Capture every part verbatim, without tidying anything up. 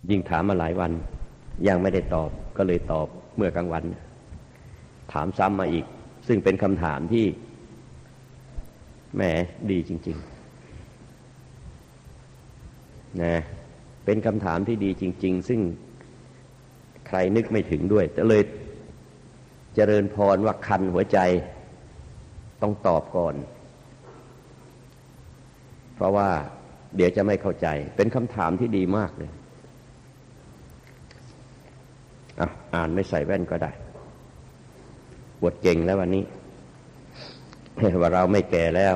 ยิ่งถามมาหลายวันยังไม่ได้ตอบก็เลยตอบเมื่อกลางวันถามซ้ำมาอีกซึ่งเป็นคำถามที่แหมดีจริงๆนะเป็นคำถามที่ดีจริงๆซึ่งใครนึกไม่ถึงด้วยแต่เลยเจริญพรว่าคันหัวใจต้องตอบก่อนเพราะว่าเดี๋ยวจะไม่เข้าใจเป็นคำถามที่ดีมากเลยอ่ะอ่านไม่ใส่แว่นก็ได้บวชเก่งแล้ววันนี้ว่าเราไม่แก่แล้ว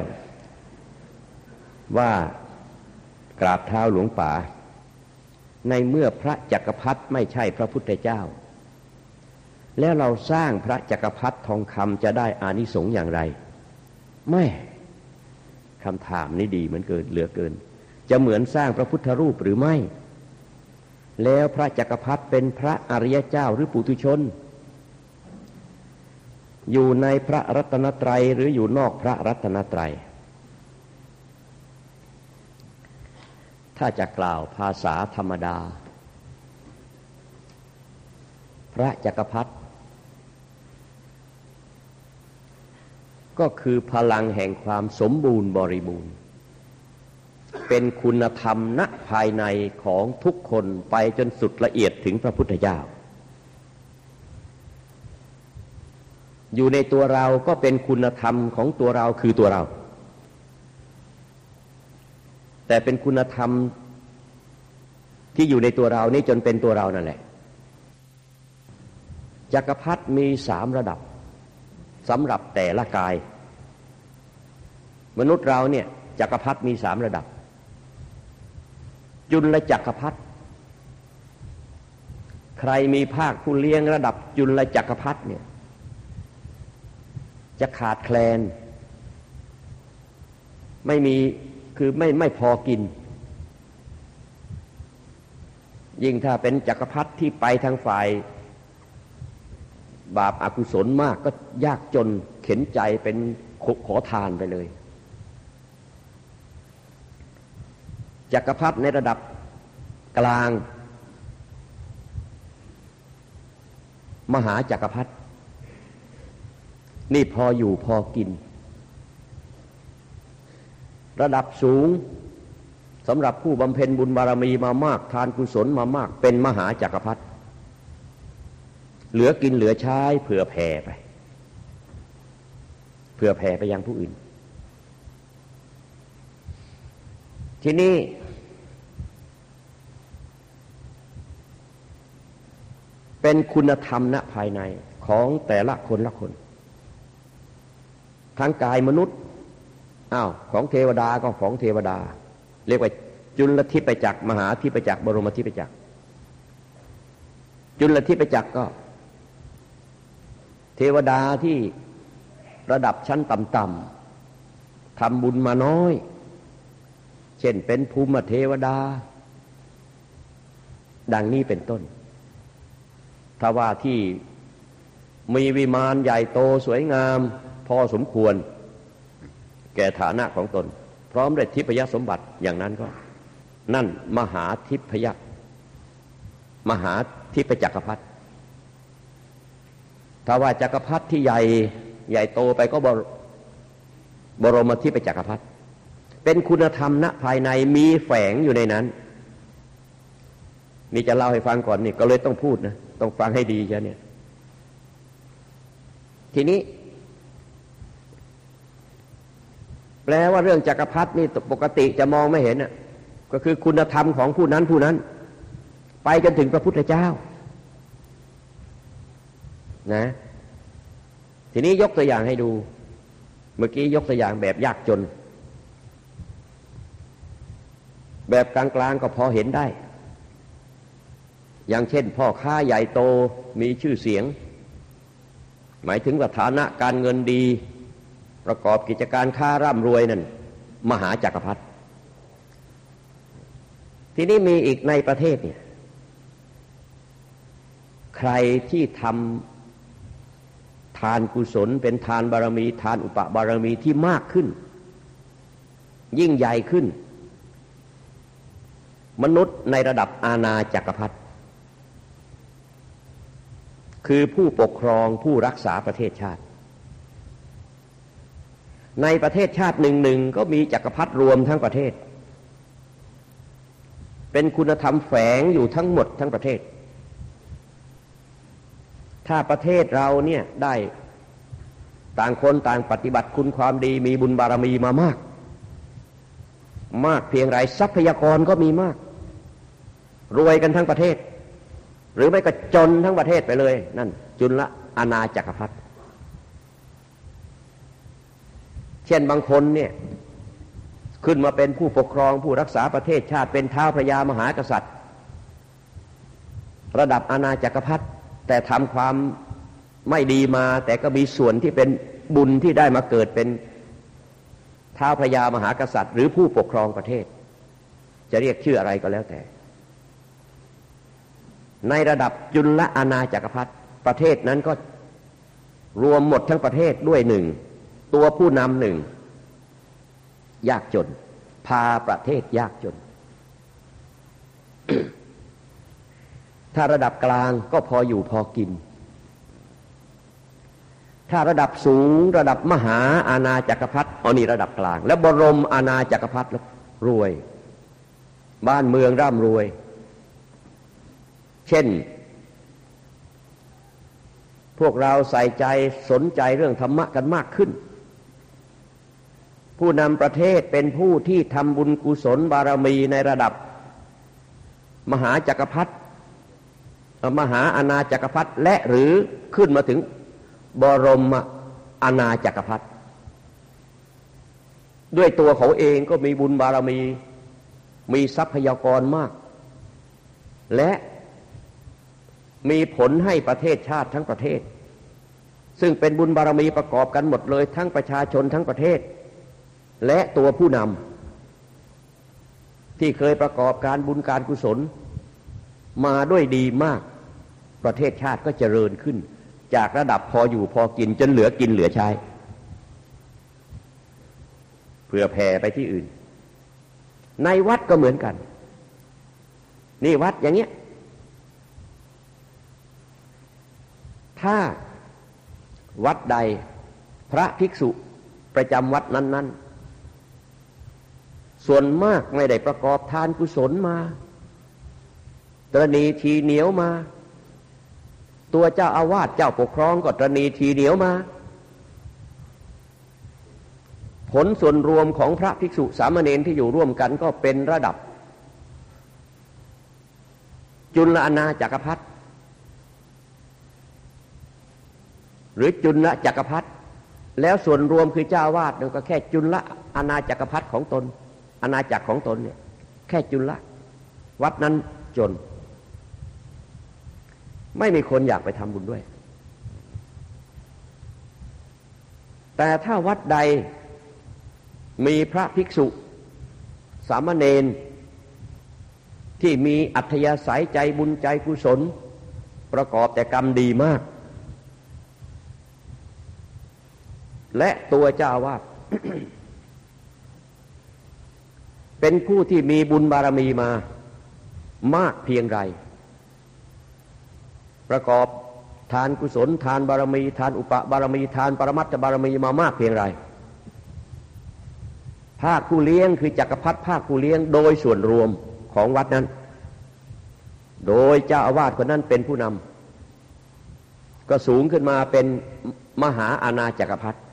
ว่ากราบเท้าหลวงป่าในเมื่อพระจักรพรรดิไม่ใช่พระพุทธเจ้าแล้วเราสร้างพระจักรพรรดิทองคำจะได้อานิสงส์อย่างไรไม่คำถามนี้ดีเหมือนเกินเหลือเกินจะเหมือนสร้างพระพุทธรูปหรือไม่แล้วพระจักรพรรดิเป็นพระอริยเจ้าหรือปุถุชนอยู่ในพระรัตนตรัยหรืออยู่นอกพระรัตนตรัยถ้าจะกล่าวภาษาธรรมดาพระจักรพรรดิก็คือพลังแห่งความสมบูรณ์บริบูรณ์เป็นคุณธรรมณภายในของทุกคนไปจนสุดละเอียดถึงพระพุทธเจ้าอยู่ในตัวเราก็เป็นคุณธรรมของตัวเราคือตัวเราแต่เป็นคุณธรรมที่อยู่ในตัวเรานี่จนเป็นตัวเรานั่นแหละจักรพรรดิมีสามระดับสำหรับแต่ละกายมนุษย์เราเนี่ยจักรพรรดิมีสามระดับจุลจักรพรรดิใครมีภาคผู้เลี้ยงระดับจุลจักรพรรดิเนี่ยจะขาดแคลนไม่มีคือไม่ไม่พอกินยิ่งถ้าเป็นจักรพรรดิที่ไปทางฝ่ายบาปอกุศลมากก็ยากจนเข็นใจเป็นขอทานไปเลยจักรพรรดิในระดับกลางมหาจักรพรรดินี่พออยู่พอกินระดับสูงสำหรับผู้บำเพ็ญบุญบารมีมามากทานกุศลมามากเป็นมหาจักรพรรดิเหลือกินเหลือใช้เผื่อแผ่ไปเผื่อแผ่ไปยังผู้อื่นทีนี้เป็นคุณธรรมณภายในของแต่ละคนละคนทางกายมนุษย์อ้าวของเทวดาก็ของเทวดาเรียกว่าจุลทิพจักรมหาทิพจักรบรมทิพจักรจุลทิพจักรก็เทวดาที่ระดับชั้นต่ำๆทำบุญมาน้อยเช่นเป็นภูมิเทวดาดังนี้เป็นต้นถ้าว่าที่มีวิมานใหญ่โตสวยงามพอสมควรแก่ฐานะของตนพร้อมด้วยทิพยสมบัติอย่างนั้นก็นั่นมหาทิพยมหาทิพจักรพรรดิถ้าว่าจักรพรรดิที่ใหญ่ใหญ่โตไปก็บรบรมทิพจักรพรรดิเป็นคุณธรรมณภายในมีแฝงอยู่ในนั้นนี่จะเล่าให้ฟังก่อนนี่ก็เลยต้องพูดนะต้องฟังให้ดีจ้ะเนี่ยทีนี้แปลว่าเรื่องจักรพรรดินี่ปกติจะมองไม่เห็นน่ะก็คือคุณธรรมของผู้นั้นผู้นั้นไปจนถึงพระพุทธเจ้านะทีนี้ยกตัวอย่างให้ดูเมื่อกี้ยกตัวอย่างแบบยากจนแบบกลางๆก็พอเห็นได้อย่างเช่นพ่อค้าใหญ่โตมีชื่อเสียงหมายถึงว่าฐานะการเงินดีประกอบกิจการค้าร่ำรวยนั่นมหาจักรพรรดิทีนี้มีอีกในประเทศเนี่ยใครที่ทำทานกุศลเป็นทานบารมีทานอุปบารมีที่มากขึ้นยิ่งใหญ่ขึ้นมนุษย์ในระดับอาณาจักรพรรดิคือผู้ปกครองผู้รักษาประเทศชาติในประเทศชาติหนึ่งๆก็มีจักรพรรดิรวมทั้งประเทศเป็นคุณธรรมแฝงอยู่ทั้งหมดทั้งประเทศถ้าประเทศเราเนี่ยได้ต่างคนต่างปฏิบัติคุณความดีมีบุญบารมีมามากมากเพียงไรทรัพยากรก็มีมากรวยกันทั้งประเทศหรือไม่ก็จนทั้งประเทศไปเลยนั่นจุลอาณาจักรพรรดิเช่นบางคนเนี่ยขึ้นมาเป็นผู้ปกครองผู้รักษาประเทศชาติเป็นท้าวพระยามหากษัตริย์ระดับอาณาจักรพรรดิแต่ทำความไม่ดีมาแต่ก็มีส่วนที่เป็นบุญที่ได้มาเกิดเป็นท้าวพระยามหากษัตริย์หรือผู้ปกครองประเทศจะเรียกชื่ออะไรก็แล้วแต่ในระดับจุลอาณาจักรพรรดิประเทศนั้นก็รวมหมดทั้งประเทศด้วยหนึ่งตัวผู้นำหนึ่งยากจนพาประเทศยากจน ถ้าระดับกลางก็พออยู่พอกินถ้าระดับสูงระดับมหาอาณาจักรพรรดิอันนี้ระดับกลางและบรมอาณาจักรพรรดิรวยบ้านเมืองร่ำรวยเช่นพวกเราใส่ใจสนใจเรื่องธรรมะกันมากขึ้นผู้นำประเทศเป็นผู้ที่ทำบุญกุศลบารมีในระดับมหาจักรพรรดิมหาอาณาจักรพรรดิและหรือขึ้นมาถึงบรมอาณาจักรพรรดิด้วยตัวเขาเองก็มีบุญบารมีมีทรัพยากรมากและมีผลให้ประเทศชาติทั้งประเทศซึ่งเป็นบุญบารมีประกอบกันหมดเลยทั้งประชาชนทั้งประเทศและตัวผู้นำที่เคยประกอบการบุญการกุศลมาด้วยดีมากประเทศชาติก็เจริญขึ้นจากระดับพออยู่พอกินจนเหลือกินเหลือใช้เพื่อแผ่ไปที่อื่นในวัดก็เหมือนกันนี่วัดอย่างเงี้ยถ้าวัดใดพระภิกษุประจำวัดนั้นๆส่วนมากไม่ได้ประกอบทานกุศลมาตระหนี่ทีเหนียวมาตัวเจ้าอาวาสเจ้าปกครองก็ตระหนี่ทีเหนียวมาผลส่วนรวมของพระภิกษุสามเณรที่อยู่ร่วมกันก็เป็นระดับจุลอาณาจักรพรรดิหรือจุลจักรพรรดิแล้วส่วนรวมคือเจ้าวาดก็แค่จุลอาณาจักรพรรดิของตนอาณาจักรของตนเนี่ยแค่จุลวัดนั้นจนไม่มีคนอยากไปทำบุญด้วยแต่ถ้าวัดใดมีพระภิกษุสามเณรที่มีอัธยาศัยใจบุญใจกุศลประกอบแต่กรรมดีมากและตัวเจ้าอาวาส เป็นผู้ที่มีบุญบารมีมามากเพียงไรประกอบทานกุศลทานบารมีทานอุปบารมีทานปรมัตถบารมีมามากเพียงไรภาคผู้เลี้ยงคือจักรพรรดิภาคผู้เลี้ยงโดยส่วนรวมของวัดนั้นโดยเจ้าอาวาสคนนั้นเป็นผู้นำก็สูงขึ้นมาเป็นมหาอาณาจักรพรรดิ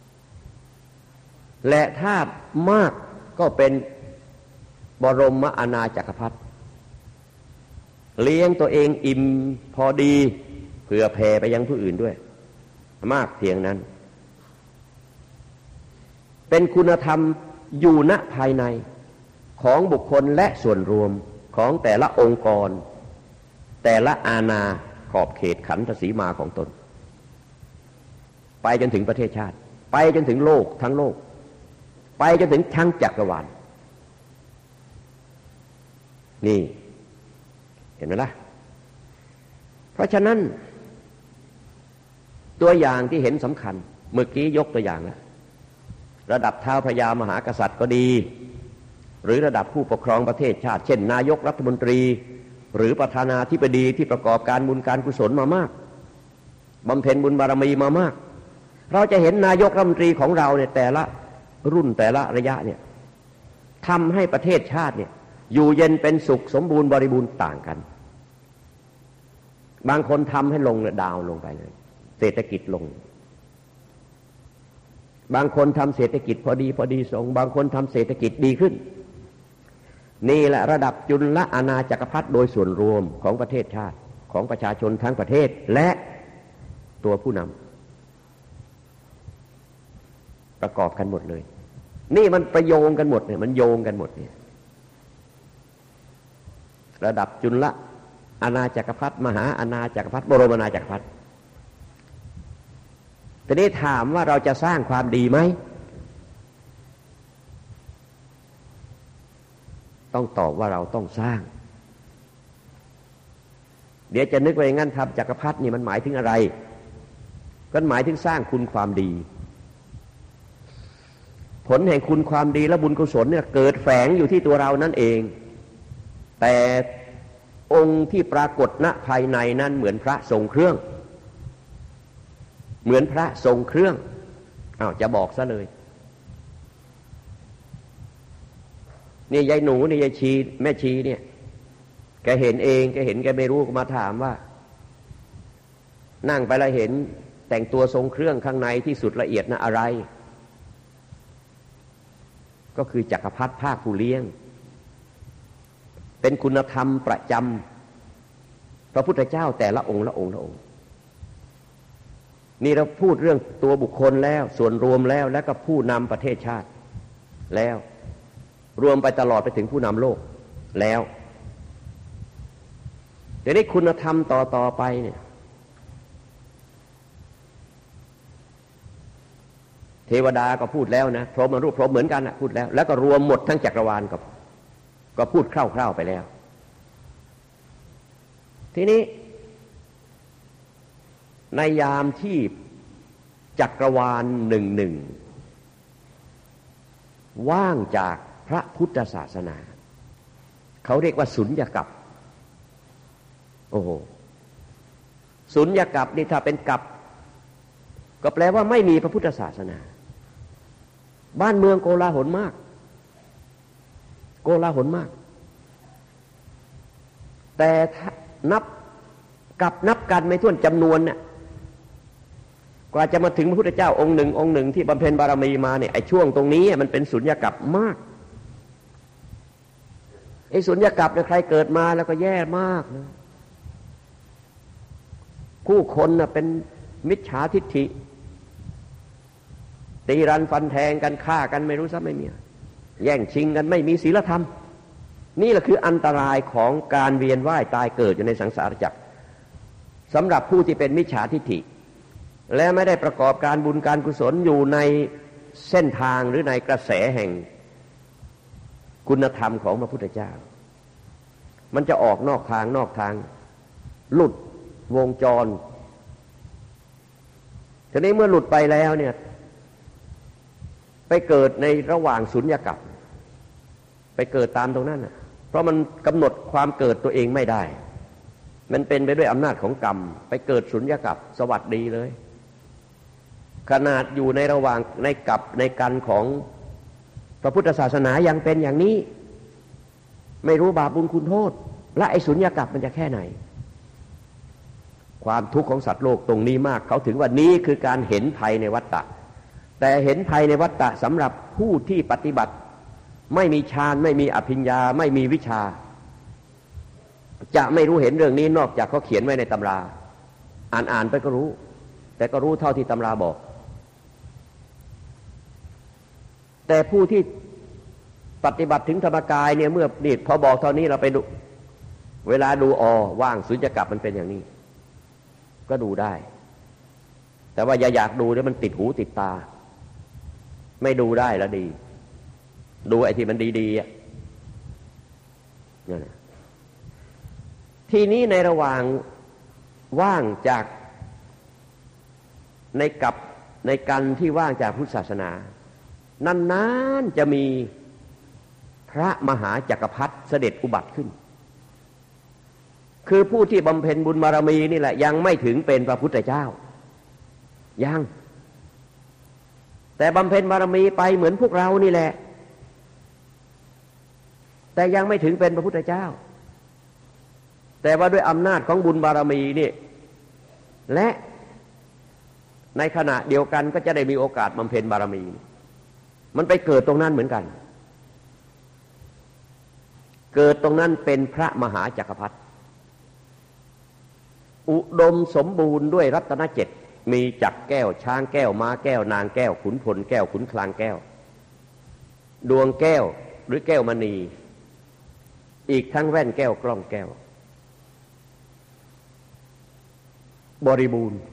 และถ้ามากก็เป็นบรมอาณาจักรพรรดิเลี้ยงตัวเองอิ่มพอดีเพื่อแผ่ไปยังผู้อื่นด้วยมากเพียงนั้นเป็นคุณธรรมอยู่ณภายในของบุคคลและส่วนรวมของแต่ละองค์กรแต่ละอาณาขอบเขตขันธสีมาของตนไปจนถึงประเทศชาติไปจนถึงโลกทั้งโลกไปจนถึงทั้งจักรวาลนี่เห็นไหมล่ะเพราะฉะนั้นตัวอย่างที่เห็นสำคัญเมื่อกี้ยกตัวอย่างแล้วระดับท้าวพระยามหากษัตริย์ก็ดีหรือระดับผู้ปกครองประเทศชาติเช่นนายกรัฐมนตรีหรือประธานาธิบดีที่ประกอบการบุญการกุศลมามากบำเพ็ญบุญบารมีมามากเราจะเห็นนายกรัฐมนตรีของเราเนี่ยแต่ละรุ่นแต่ละระยะเนี่ยทำให้ประเทศชาติเนี่ยอยู่เย็นเป็นสุขสมบูรณ์บริบูรณ์ต่างกันบางคนทำให้ลงดาวลงไปเลยเศรษฐกิจลงบางคนทำเศรษฐกิจพอดีพอดีส่งบางคนทำเศรษฐกิจดีขึ้นนี่แหละระดับจุลอาณาจักรพรรดิโดยส่วนรวมของประเทศชาติของประชาชนทั้งประเทศและตัวผู้นำประกอบกันหมดเลยนี่มันประโยงกันหมดเนี่ยมันโยงกันหมดเนี่ยระดับจุลอาณาจักรพรรดิมหาอาณาจักรพรรดิบรมอาณาจักรพรรดิทีนี้ถามว่าเราจะสร้างความดีไหมต้องตอบว่าเราต้องสร้างเดี๋ยวจะนึกว่าอย่างนั้นทำจักรพรรดินี่มันหมายถึงอะไรก็หมายถึงสร้างคุณความดีผลแห่งคุณความดีและบุญกุศลเนี่ยเกิดแฝงอยู่ที่ตัวเรานั่นเองแต่องค์ที่ปรากฏณภายในนั้นเหมือนพระทรงเครื่องเหมือนพระทรงเครื่องอ้าวจะบอกซะเลยนี่ยายหนูนี่ยายชีแม่ชีเนี่ยแกเห็นเองแกเห็นแกไม่รู้ก็มาถามว่านั่งไปแล้วเห็นแต่งตัวทรงเครื่องข้างในที่สุดละเอียดนะอะไรก็คือจักรพรรดิภาคผู้เลี้ยงเป็นคุณธรรมประจำพระพุทธเจ้าแต่ละองค์ละองค์ละองค์นี่เราพูดเรื่องตัวบุคคลแล้วส่วนรวมแล้วแล้วก็ผู้นำประเทศชาติแล้วรวมไปตลอดไปถึงผู้นำโลกแล้วเดี๋ยวนี้คุณธรรมต่อต่อไปเนี่ยเทวดาก็พูดแล้วนะพรหมรูปพรหมเหมือนกันนะพูดแล้วแล้วก็รวมหมดทั้งจักรวาลก็ก็พูดคร่าวๆไปแล้วทีนี้ในยามที่จักรวาลหนึ่งหนึ่งว่างจากพระพุทธศาสนาเขาเรียกว่าสุญญกัปโอ้โหสุญญกัปนี่ถ้าเป็นกัปก็แปลว่าไม่มีพระพุทธศาสนาบ้านเมืองโกลาหลมากโกลาหลมากแต่นับกับนับกันไม่ถ้วนจำนวนเนี่ยกว่าจะมาถึงพระพุทธเจ้าองค์หนึ่งองค์หนึ่งที่บำเพ็ญบารมีมาเนี่ยไอ้ช่วงตรงนี้มันเป็นสุญญกัปมากไอ้สุญญกัปเนี่ยใครเกิดมาแล้วก็แย่มากนะผู้คนน่ะเป็นมิจฉาทิฏฐิตีรันฟันแทงกันฆ่ากันไม่รู้ซะไม่มีแย่งชิงกันไม่มีศีลธรรมนี่แหละคืออันตรายของการเวียนว่ายตายเกิดอยู่ในสังสารวัฏสำหรับผู้ที่เป็นมิจฉาทิฏฐิและไม่ได้ประกอบการบุญการกุศลอยู่ในเส้นทางหรือในกระแสแห่งคุณธรรมของพระพุทธเจ้ามันจะออกนอกทางนอกทางหลุดวงจรทีนี้เมื่อหลุดไปแล้วเนี่ยไปเกิดในระหว่างสุญญกัปไปเกิดตามตรงนั้นน่ะเพราะมันกำหนดความเกิดตัวเองไม่ได้มันเป็นไปด้วยอำนาจของกรรมไปเกิดสุญญกัปสวัสดีเลยขนาดอยู่ในระหว่างในกัปในกันของพระพุทธศาสนายังเป็นอย่างนี้ไม่รู้บาปบุญคุณโทษและไอ้สุญญกัปมันจะแค่ไหนความทุกข์ของสัตว์โลกตรงนี้มากเขาถึงว่านี้คือการเห็นภัยในวัฏฏะแต่เห็นภัยในวัฏฏะสำหรับผู้ที่ปฏิบัติไม่มีฌานไม่มีอภิญญาไม่มีวิชาจะไม่รู้เห็นเรื่องนี้นอกจากเขาเขียนไว้ในตำราอ่านอ่านไปก็รู้แต่ก็รู้เท่าที่ตำราบอกแต่ผู้ที่ปฏิบัติถึงธรรมกายเนี่ยเมื่อนี่พอบอกเท่านี้เราไปดูเวลาดูอ๋อว่างสุญญกัปมันเป็นอย่างนี้ก็ดูได้แต่ว่าอย่าอยากดูแล้วมันติดหูติดตาไม่ดูได้แล้วดีดูไอ้ที่มันดีๆอ่ะนั่นแหละทีนี้ในระหว่างว่างจากในกับในกันที่ว่างจากพุทธศาสนานานๆจะมีพพระมหาจักรพรรดิเสด็จอุบัติขึ้นคือผู้ที่บำเพ็ญบุญบารมีนี่แหละยังไม่ถึงเป็นพระพุทธเจ้ายังแต่บำเพ็ญบารมีไปเหมือนพวกเรานี่แหละแต่ยังไม่ถึงเป็นพระพุทธเจ้าแต่ว่าด้วยอำนาจของบุญบารมีนี่และในขณะเดียวกันก็จะได้มีโอกาสบำเพ็ญบารมีมันไปเกิดตรงนั้นเหมือนกันเกิดตรงนั้นเป็นพระมหาจักรพรรดิอุดมสมบูรณ์ด้วยรัตนเจ็ดมีจักรแก้วช้างแก้วม้าแก้วนางแก้วขุนพลแก้วขุนคลางแก้วดวงแก้วหรือแก้วมณีอีกทั้งแว่นแก้วกล้องแก้วบริบูรณ์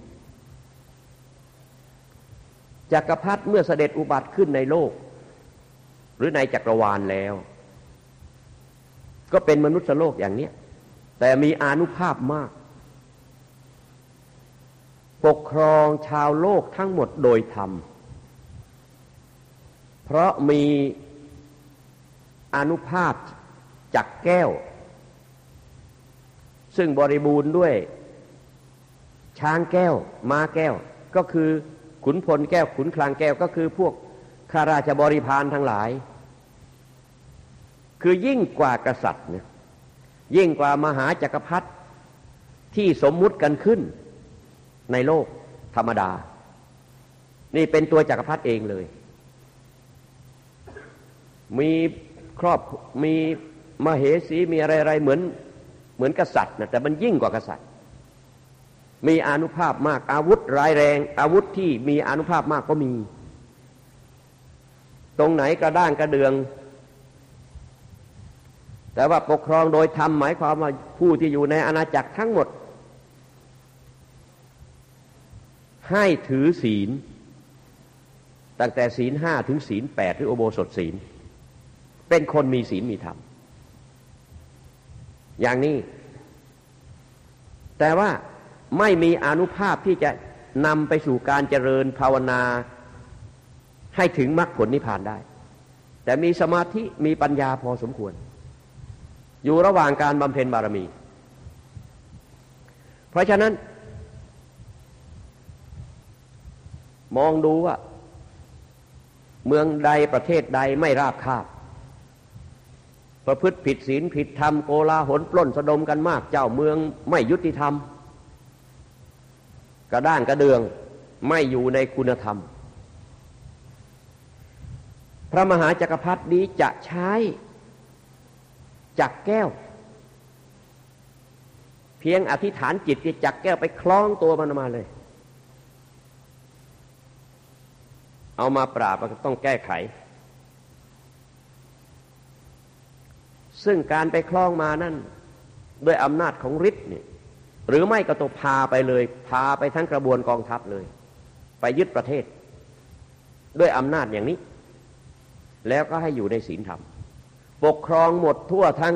จักรพรรดิเมื่อเสด็จอุบัติขึ้นในโลกหรือในจักรวาลแล้วก็เป็นมนุษย์โลกอย่างนี้แต่มีอานุภาพมากปกครองชาวโลกทั้งหมดโดยธรรมเพราะมีอานุภาพจักแก้วซึ่งบริบูรณ์ด้วยช้างแก้วม้าแก้วก็คือขุนพลแก้วขุนคลางแก้วก็คือพวกข้าราชบริพารทั้งหลายคือยิ่งกว่ากษัตริย์เนี่ยยิ่งกว่ามหาจักรพรรดิที่สมมุติกันขึ้นในโลกธรรมดานี่เป็นตัวจักรพรรดิเองเลยมีครอบมีมเหสีมีอะไรๆเหมือนเหมือนกษัตริย์นะแต่มันยิ่งกว่ากษัตริย์มีอานุภาพมากอาวุธร้ายแรงอาวุธที่มีอานุภาพมากก็มีตรงไหนกระด้างกระเดืองแต่ว่าปกครองโดยธรรมหมายความว่าผู้ที่อยู่ในอาณาจักรทั้งหมดให้ถือศีลตั้งแต่ศีลห้าถึงศีลแปดหรืออุโบสถศีลเป็นคนมีศีลมีธรรมอย่างนี้แต่ว่าไม่มีอานุภาพที่จะนำไปสู่การเจริญภาวนาให้ถึงมรรคผลนิพพานได้แต่มีสมาธิมีปัญญาพอสมควรอยู่ระหว่างการบำเพ็ญบารมีเพราะฉะนั้นมองดูว่าเมืองใดประเทศใดไม่ราบคาบประพฤติผิดศีลผิดธรรมโกลาหลปล้นสะดมกันมากเจ้าเมืองไม่ยุติธรรมกระด้างกระเดืองไม่อยู่ในคุณธรรมพระมหาจักรพรรดินี้จะใช้จักรแก้วเพียงอธิษฐานจิตที่จักรแก้วไปคล้องตัวมันมาเลยเอามาปราบก็ต้องแก้ไขซึ่งการไปคล้องมานั่นด้วยอำนาจของฤทธิ์นี่หรือไม่ก็ต้องพาไปเลยพาไปทั้งกระบวนกองทัพเลยไปยึดประเทศด้วยอำนาจอย่างนี้แล้วก็ให้อยู่ในศีลธรรมปกครองหมดทั่วทั้ง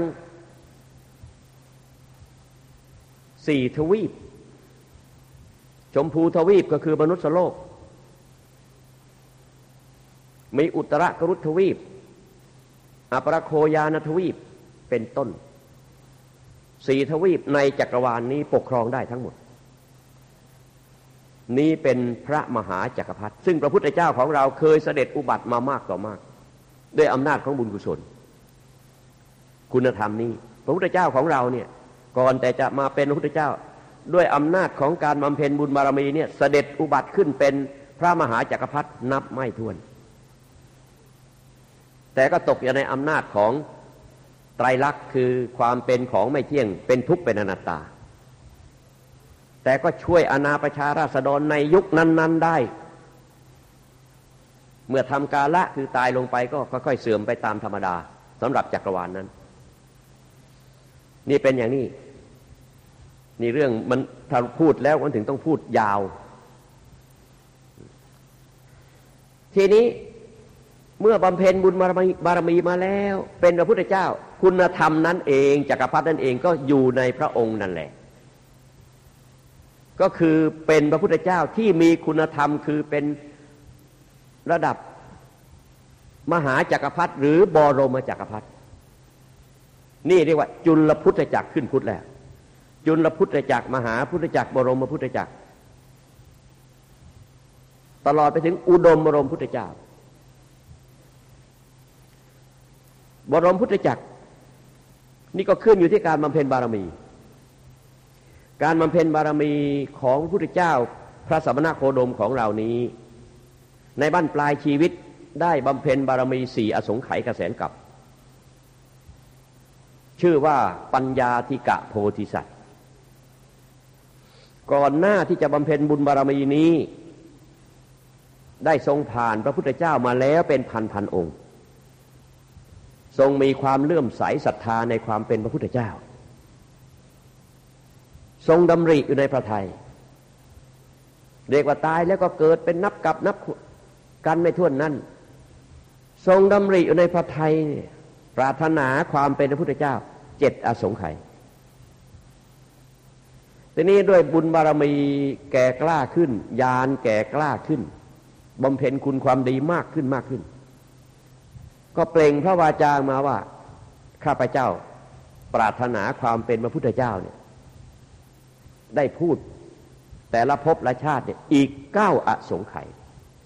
สี่ทวีปชมพูทวีปก็คือมนุษย์โลกมีอุตรกรุฑทวีปอปรโคยานทวีปเป็นต้นสี่ทวีปในจักรวาล นี้ปกครองได้ทั้งหมดนี้เป็นพระมหาจักรพรรดิซึ่งพระพุทธเจ้าของเราเคยเสด็จอุบัติมามากต่อมากด้วยอำนาจของบุญกุศลคุณธรรมนี้พระพุทธเจ้าของเราเนี่ยก่อนแต่จะมาเป็นพระพุทธเจ้าด้วยอำนาจของการบำเพ็ญบุญบารมีเนี่ยเสด็จอุบัติขึ้นเป็นพระมหาจักรพรรดินับไม่ถ้วนแต่ก็ตกอยู่ในอำนาจของไตรลักษณ์คือความเป็นของไม่เที่ยงเป็นทุกข์เป็นอนัตตาแต่ก็ช่วยอาณาประชาราษฎรในยุคนั้นๆได้เมื่อทำกาละคือตายลงไปก็ค่อยๆเสื่อมไปตามธรรมดาสำหรับจักรวาล นั้นนี่เป็นอย่างนี้นี่เรื่องมันถ้าพูดแล้วมันถึงต้องพูดยาวทีนี้เมื่อบำเพ็ญบุญบารมีบารมีมาแล้วเป็นพระพุทธเจ้าคุณธรรมนั้นเองจักรพรรดินั่นเองก็อยู่ในพระองค์นั่นแหละก็คือเป็นพระพุทธเจ้าที่มีคุณธรรมคือเป็นระดับมหาจักรพรรดิหรือบรมจักรพรรดินี่เรียกว่าจุลพุทธจักรขึ้นพุทธแล้วจุลพุทธจักรมหาพุทธจักรบรมพุทธจักรตลอดไปถึงอุดมบรมพุทธเจ้าบรมพุทธจักรนี่ก็ขึ้นอยู่ที่การบำเพ็ญบารมีการบำเพ็ญบารมีของพระพุทธเจ้าพระสมณโคดมของเรานี้ในบั้นปลายชีวิตได้บำเพ็ญบารมีสี่อสงไขยกแสนกับชื่อว่าปัญญาธิกะโพธิสัตว์ก่อนหน้าที่จะบำเพ็ญบุญบารมีนี้ได้ทรงผ่านพระพุทธเจ้ามาแล้วเป็นพันพันองค์ทรงมีความเลื่อมใสศรัทธาในความเป็นพระพุทธเจ้าทรงดำริอยู่ในพระทัยเรียกว่าตายแล้วก็เกิดเป็นนับกับนับกันไม่ถ้วนนั้นทรงดำริอยู่ในพระทัยปรารถนาความเป็นพระพุทธเจ้าเจ็ดอสงไขยทีนี้ด้วยบุญบารมีแก่กล้าขึ้นญาณแก่กล้าขึ้นบำเพ็ญคุณความดีมากขึ้นมากขึ้นก็เปล่งพระวาจามาว่าข้าพเจ้าปรารถนาความเป็นพระพุทธเจ้าเนี่ยได้พูดแต่ละภพละชาติเนี่ยอีกเก้าอสงไขย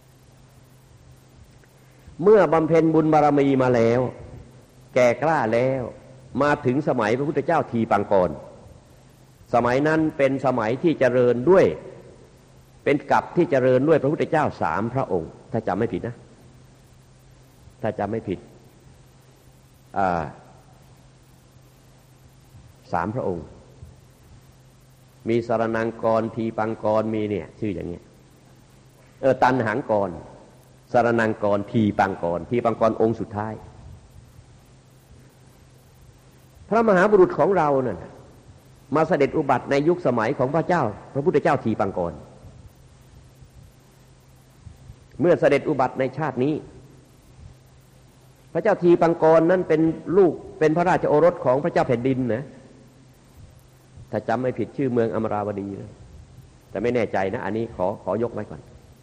เมื่อบำเพ็ญบุญบารมีมาแล้วแก่กล้าแล้วมาถึงสมัยพระพุทธเจ้าทีปังกรสมัยนั้นเป็นสมัยที่เจริญด้วยเป็นกัปที่เจริญด้วยพระพุทธเจ้าสามพระองค์ถ้าจำไม่ผิดนะถ้าจำไม่ผิดสามพระองค์มีสรณังกรทีปังกรมีเนี่ยชื่ออย่างเงี้ยเออตันหังกรสรณังกรทีปังกรทีปังกรองค์สุดท้ายพระมหาบุรุษของเราเนี่ยมาเสด็จอุบัติในยุคสมัยของพระเจ้าพระพุทธเจ้าทีปังกรเมื่อเสด็จอุบัติในชาตินี้พระเจ้าทีปังกรนั้นเป็นลูกเป็นพระราชโอรสของพระเจ้าแผ่นดินนะถ้าจำไม่ผิดชื่อเมืองอมราวดีนะแต่ไม่แน่ใจนะอันนี้ขอขอยกไว้ก่อน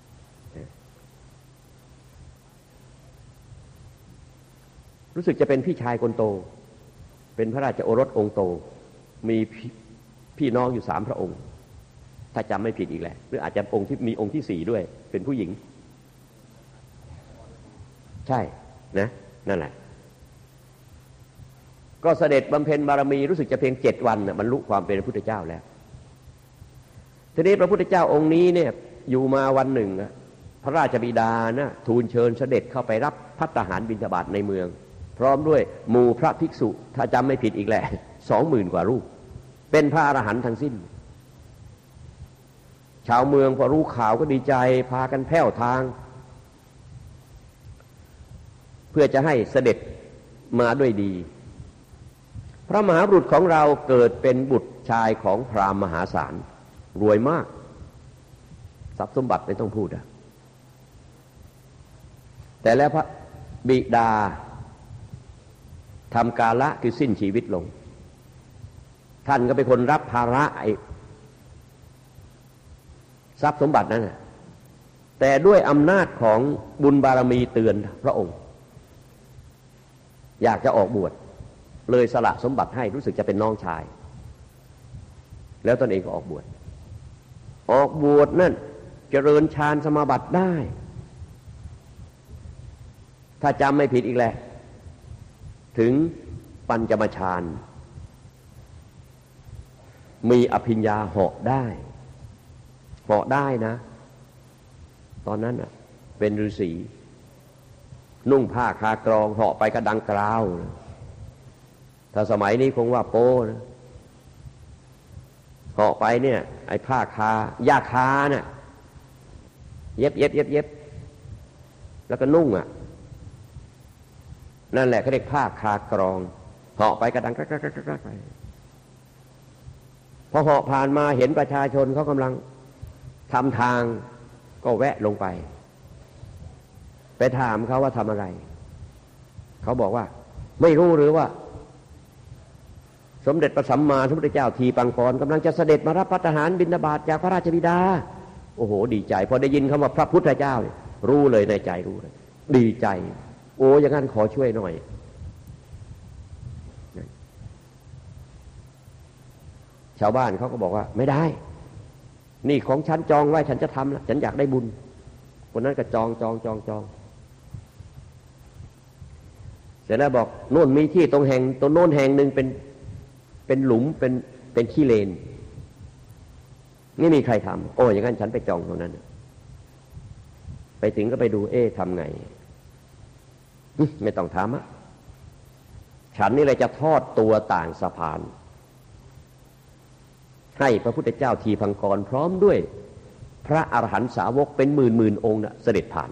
รู้สึกจะเป็นพี่ชายคนโตเป็นพระราชโอรสองค์โตมีพี่น้องอยู่สามพระองค์ถ้าจำไม่ผิดอีกแหละหรืออาจจะองค์ที่มีองค์ที่สี่ด้วยเป็นผู้หญิงใช่นะนั่นแหละก็เสด็จบำเพ็ญบารมีรู้สึกจะเพียงเจ็ดวันนะบรรลุความเป็นพระพุทธเจ้าแล้วทีนี้พระพุทธเจ้าองค์นี้เนี่ยอยู่มาวันหนึ่งพระราชบิดานะทูลเชิญเสด็จเข้าไปรับภัตตาหารบิณฑบาตในเมืองพร้อมด้วยหมู่พระภิกษุถ้าจำไม่ผิดอีกแหละสองหมื่นกว่ารูปเป็นพระอรหันต์ทั้งสิ้นชาวเมืองพอรู้ข่าวก็ดีใจพากันแผ่วทางเพื่อจะให้เสด็จมาด้วยดีพระมหาบุรุษของเราเกิดเป็นบุตรชายของพราหมณ์มหาศาลรวยมากทรัพย์สมบัติไม่ต้องพูดอะแต่แล้วพระบิดาทำกาละคือสิ้นชีวิตลงท่านก็เป็นคนรับภาระไอ้ทรัพย์สมบัตินั้นนะแต่ด้วยอำนาจของบุญบารมีเตือนพระองค์อยากจะออกบวชเลยสละสมบัติให้รู้สึกจะเป็นน้องชายแล้วตนเองก็ออกบวชออกบวชนั่นเจริญฌานสมาบัติได้ถ้าจำไม่ผิดอีกแหละถึงปัญจมฌานมีอภิญญาเหาะได้เหาะได้นะตอนนั้นน่ะเป็นฤาษีนุ่งผ้าคากรองเหาะไปกระดังกราวนะถ้าสมัยนี้คงว่าโป้นะเหาะไปเนี่ยไอ้ผ้าคายาคาเนี่ยเย็บเย็บเย็บเย็บแล้วก็นุ่งอ่ะนั่นแหละเขาเรียกผ้าคากรองเหาะไปกระดังกระกระกระกระไปพอเหาะผ่านมาเห็นประชาชนเขากำลังทำทางก็แวะลงไปไปถามเขาว่าทำอะไรเขาบอกว่าไม่รู้หรือว่าสมเด็จพระสัมมาสัมพุทธเจ้าทีปังกรกำลังจะเสด็จมารับภัตตาหารบิณฑบาตจากพระราชบิดาโอ้โหดีใจพอได้ยินคำว่าพระพุทธเจ้าเนี่ยรู้เลยในใจรู้เลยดีใจโอ้อย่างนั้นขอช่วยหน่อยชาวบ้านเขาก็บอกว่าไม่ได้นี่ของฉันจองไว้ฉันจะทำแล้วฉันอยากได้บุญคนนั้นก็จองจองจองจองเสร็จแล้วบอกโน่นมีที่ตรงแห่งตรงโน่นแห่งหนึ่งเป็นเป็นหลุมเป็นเป็นขี้เลนไม่มีใครทำโอ้อย่างนั้นฉันไปจองตรงนั้นไปถึงก็ไปดูเอ๊ะทำไงไม่ต้องทำอะฉันนี่เลยจะทอดตัวต่างสะพานให้พระพุทธเจ้าทีพังกรพร้อมด้วยพระอรหันตสาวกเป็นหมื่นหมื่นองค์นะเสด็จผ่าน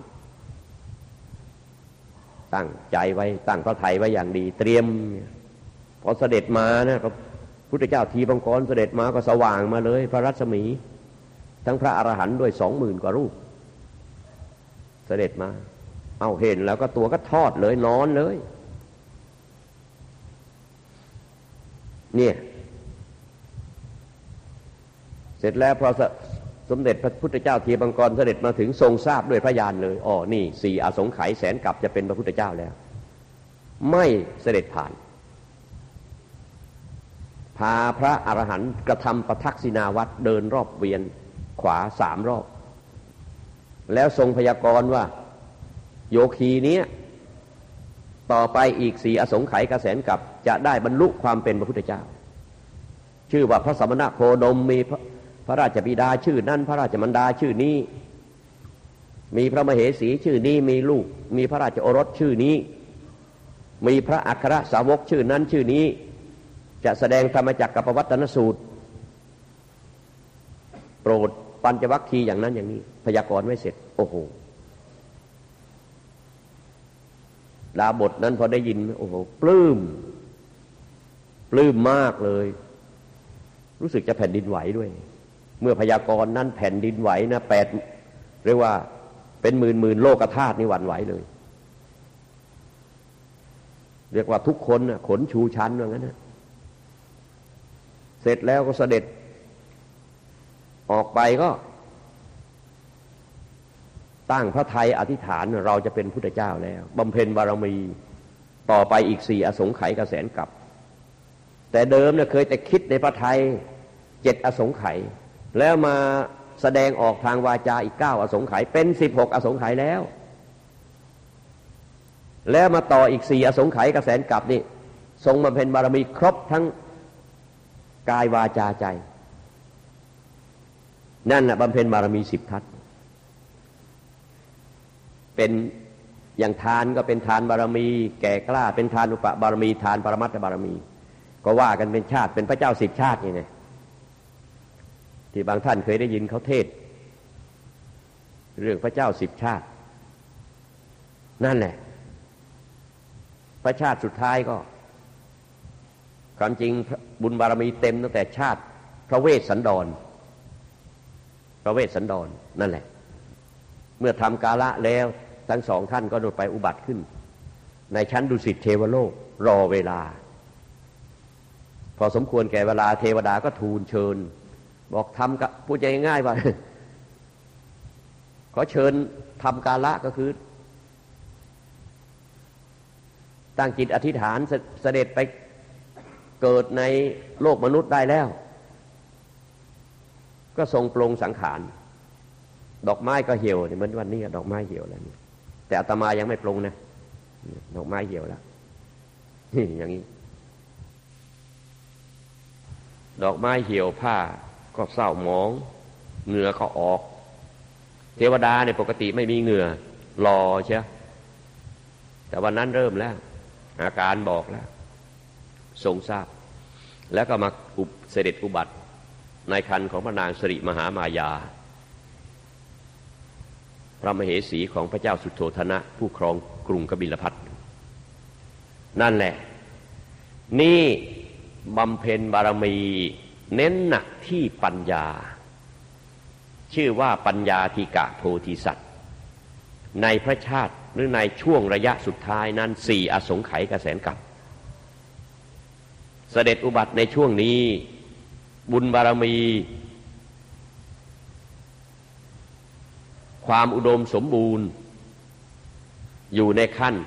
ตั้งใจไว้ตั้งพระทัยไว้อย่างดีเตรียมพอเสด็จมานะพระพุทธเจ้าทีพังกรเสด็จมาก็สว่างมาเลยพระรัศมีทั้งพระอรหันต์ด้วยสองหมื่นกว่ารูปเสด็จมาเอาเห็นแล้วก็ตัวก็ทอดเลยนอนเลยเนี่ยเสร็จแล้วพอสมเด็จพระพุทธเจ้าทีพังกรเสด็จมาถึงทรงทราบด้วยพระญาณเลยอ๋อนี่สี่อสงไขยแสนกับจะเป็นพระพุทธเจ้าแล้วไม่เสด็จผ่านพาพระอรหันต์กระทำประทักษิณาวัตรเดินรอบเวียนขวาสามรอบแล้วทรงพยากรณ์ว่าโยคีนี้ต่อไปอีกสี่อสงไขยกแสนกับจะได้บรรลุความเป็นพระพุทธเจ้าชื่อว่าพระสมณโคดมมีพระราชบิดาชื่อนั้นพระราชมารดาชื่อนี้มีพระมเหสีชื่อนี้มีลูกมีพระราชโอรสชื่อนี้มีพระอัครสาวกชื่อนั้นชื่อนี้จะแสดงธรรมจักรกับปวัตตนสูตรโปรดปัญจวัคคีย์อย่างนั้นอย่างนี้พยากรณ์ไว้เสร็จโอ้โหดาบทนั้นพอได้ยินโอ้โหปลื้มปลื้มมากเลยรู้สึกจะแผ่นดินไหวด้วยเมื่อพยากรณ์นั้นแผ่นดินไหวนะแปดเรียกว่าเป็นหมื่นหมื่นโลกธาตุนี่หวั่นไหวเลยเรียกว่าทุกคนน่ะขนชูชันว่างั้นนะเสร็จแล้วก็เสด็จออกไปก็ตั้งพระทัยอธิษฐานเราจะเป็นพุทธเจ้าแล้วบำเพ็ญบารมีต่อไปอีกสี่อสงไขยกแสนกับแต่เดิมเนี่ยเคยแต่คิดในพระทัยเจ็ดอสงไขยแล้วมาแสดงออกทางวาจาอีกเก้าอสงไขยเป็นสิบหกอสงไขยแล้วแล้วมาต่ออีกสี่อสงไขยกแสนกับนี่ทรงบำเพ็ญบารมีครบทั้งกายวาจาใจนั่นแหละบำเพ็ญบารมีสิบทัศเป็นอย่างทานก็เป็นทานบารมีแก่กล้าเป็นทานอุปบารมีทานปรมัตถบารมีก็ว่ากันเป็นชาติเป็นพระเจ้าสิบชาตินี่ไงที่บางท่านเคยได้ยินเขาเทศเรื่องพระเจ้าสิบชาตินั่นแหละพระชาติสุดท้ายก็ความจริงบุญบารมีเต็มตั้งแต่ชาติพระเวสสันดรพระเวสสันดรนั่นแหละเมื่อทำกาละแล้วทั้งสองท่านก็โดดไปอุบัติขึ้นในชั้นดุสิตเทวโลกรอเวลาพอสมควรแก่เวลาเทวดาก็ทูลเชิญบอกทำกับพูดง่ายๆว่าขอเชิญทำกาละก็คือตั้งจิตอธิษฐานเสด็จไปเกิดในโลกมนุษย์ได้แล้วก็ทรงปรงสังขารดอกไม้ก็เหี่ยวเหมือนวันนี้ดอกไม้เหี่ยวแล้วนี่แต่อาตมายังไม่ปรงนะดอกไม้เหี่ยวแล้วนี่อย่างนี้ดอกไม้เหี่ยวผ้าก็เศร้าหมองเหงื่อก็ออกเทวดาเนี่ยปกติไม่มีเหงื่อรอเชียวแต่วันนั้นเริ่มแล้วอาการบอกแล้วทรงทราบแล้วก็มาอุเสด็จอุบัติในคันของพระนางสิริมหามายาพระมเหสีของพระเจ้าสุโธทนะผู้ครองกรุงกบิลพัสดุนั่นแหละนี่บำเพ็ญบารมีเน้นหนักที่ปัญญาชื่อว่าปัญญาธิกะโพธิสัตว์ในพระชาติหรือในช่วงระยะสุดท้ายนั้นสี่อสงไขยกแสนกับเสด็จอุบัติในช่วงนี้บุญบารมีความอุดมสมบูรณ์อยู่ในขั้น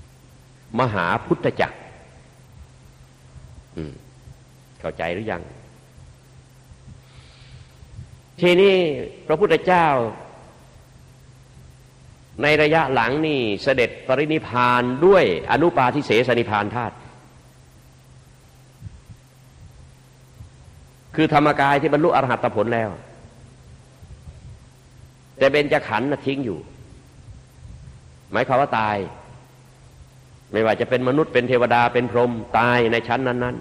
มหาพุทธจักรเข้าใจหรือยังทีนี้พระพุทธเจ้าในระยะหลังนี่เสด็จปรินิพพานด้วยอนุปาทิเสสนิพพานธาตุคือธรรมกายที่บรรลุอรหัตผลแล้วแต่เบญจขันธ์น่ะทิ้งอยู่หมายความว่าตายไม่ว่าจะเป็นมนุษย์เป็นเทวดาเป็นพรหมตายในชั้นนั้น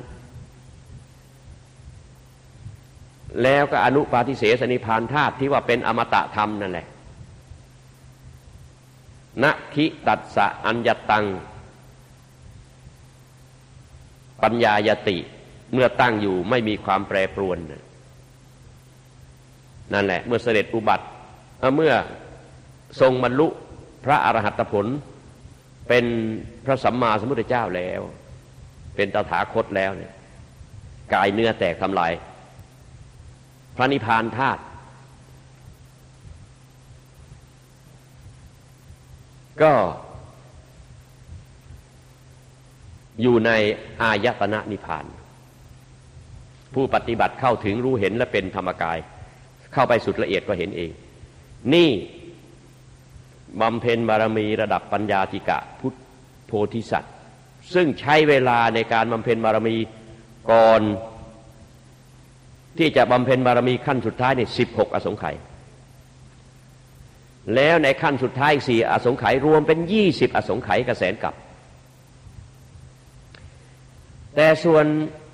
ๆแล้วก็อนุปาทิเสสนิพพานธาตุที่ว่าเป็นอมตะธรรมนั่นแหละนะคิตัสสะอัญญตังปัญญายติเมื่อตั้งอยู่ไม่มีความแปรปรวนนั่นแหละเมื่อเสด็จอุบัติเมื่อทรงบรรลุพระอรหัตผลเป็นพระสัมมาสัมพุทธเจ้าแล้วเป็นตถาคตแล้วเนี่ยกายเนื้อแตกทำลายพระนิพพานธาตุก็อยู่ในอายตนะนิพพานผู้ปฏิบัติเข้าถึงรู้เห็นและเป็นธรรมกายเข้าไปสุดละเอียดก็เห็นเองนี่บำเพ็ญบารมีระดับปัญญาธิกะพุทธโพธิสัตว์ซึ่งใช้เวลาในการบำเพ็ญบารมีก่อนที่จะบำเพ็ญบารมีขั้นสุดท้ายนี่สิบหกอสงไขยแล้วในขั้นสุดท้ายสี่อสงไขยรวมเป็นยี่สิบอสงไขยกระแสนกับแต่ส่วน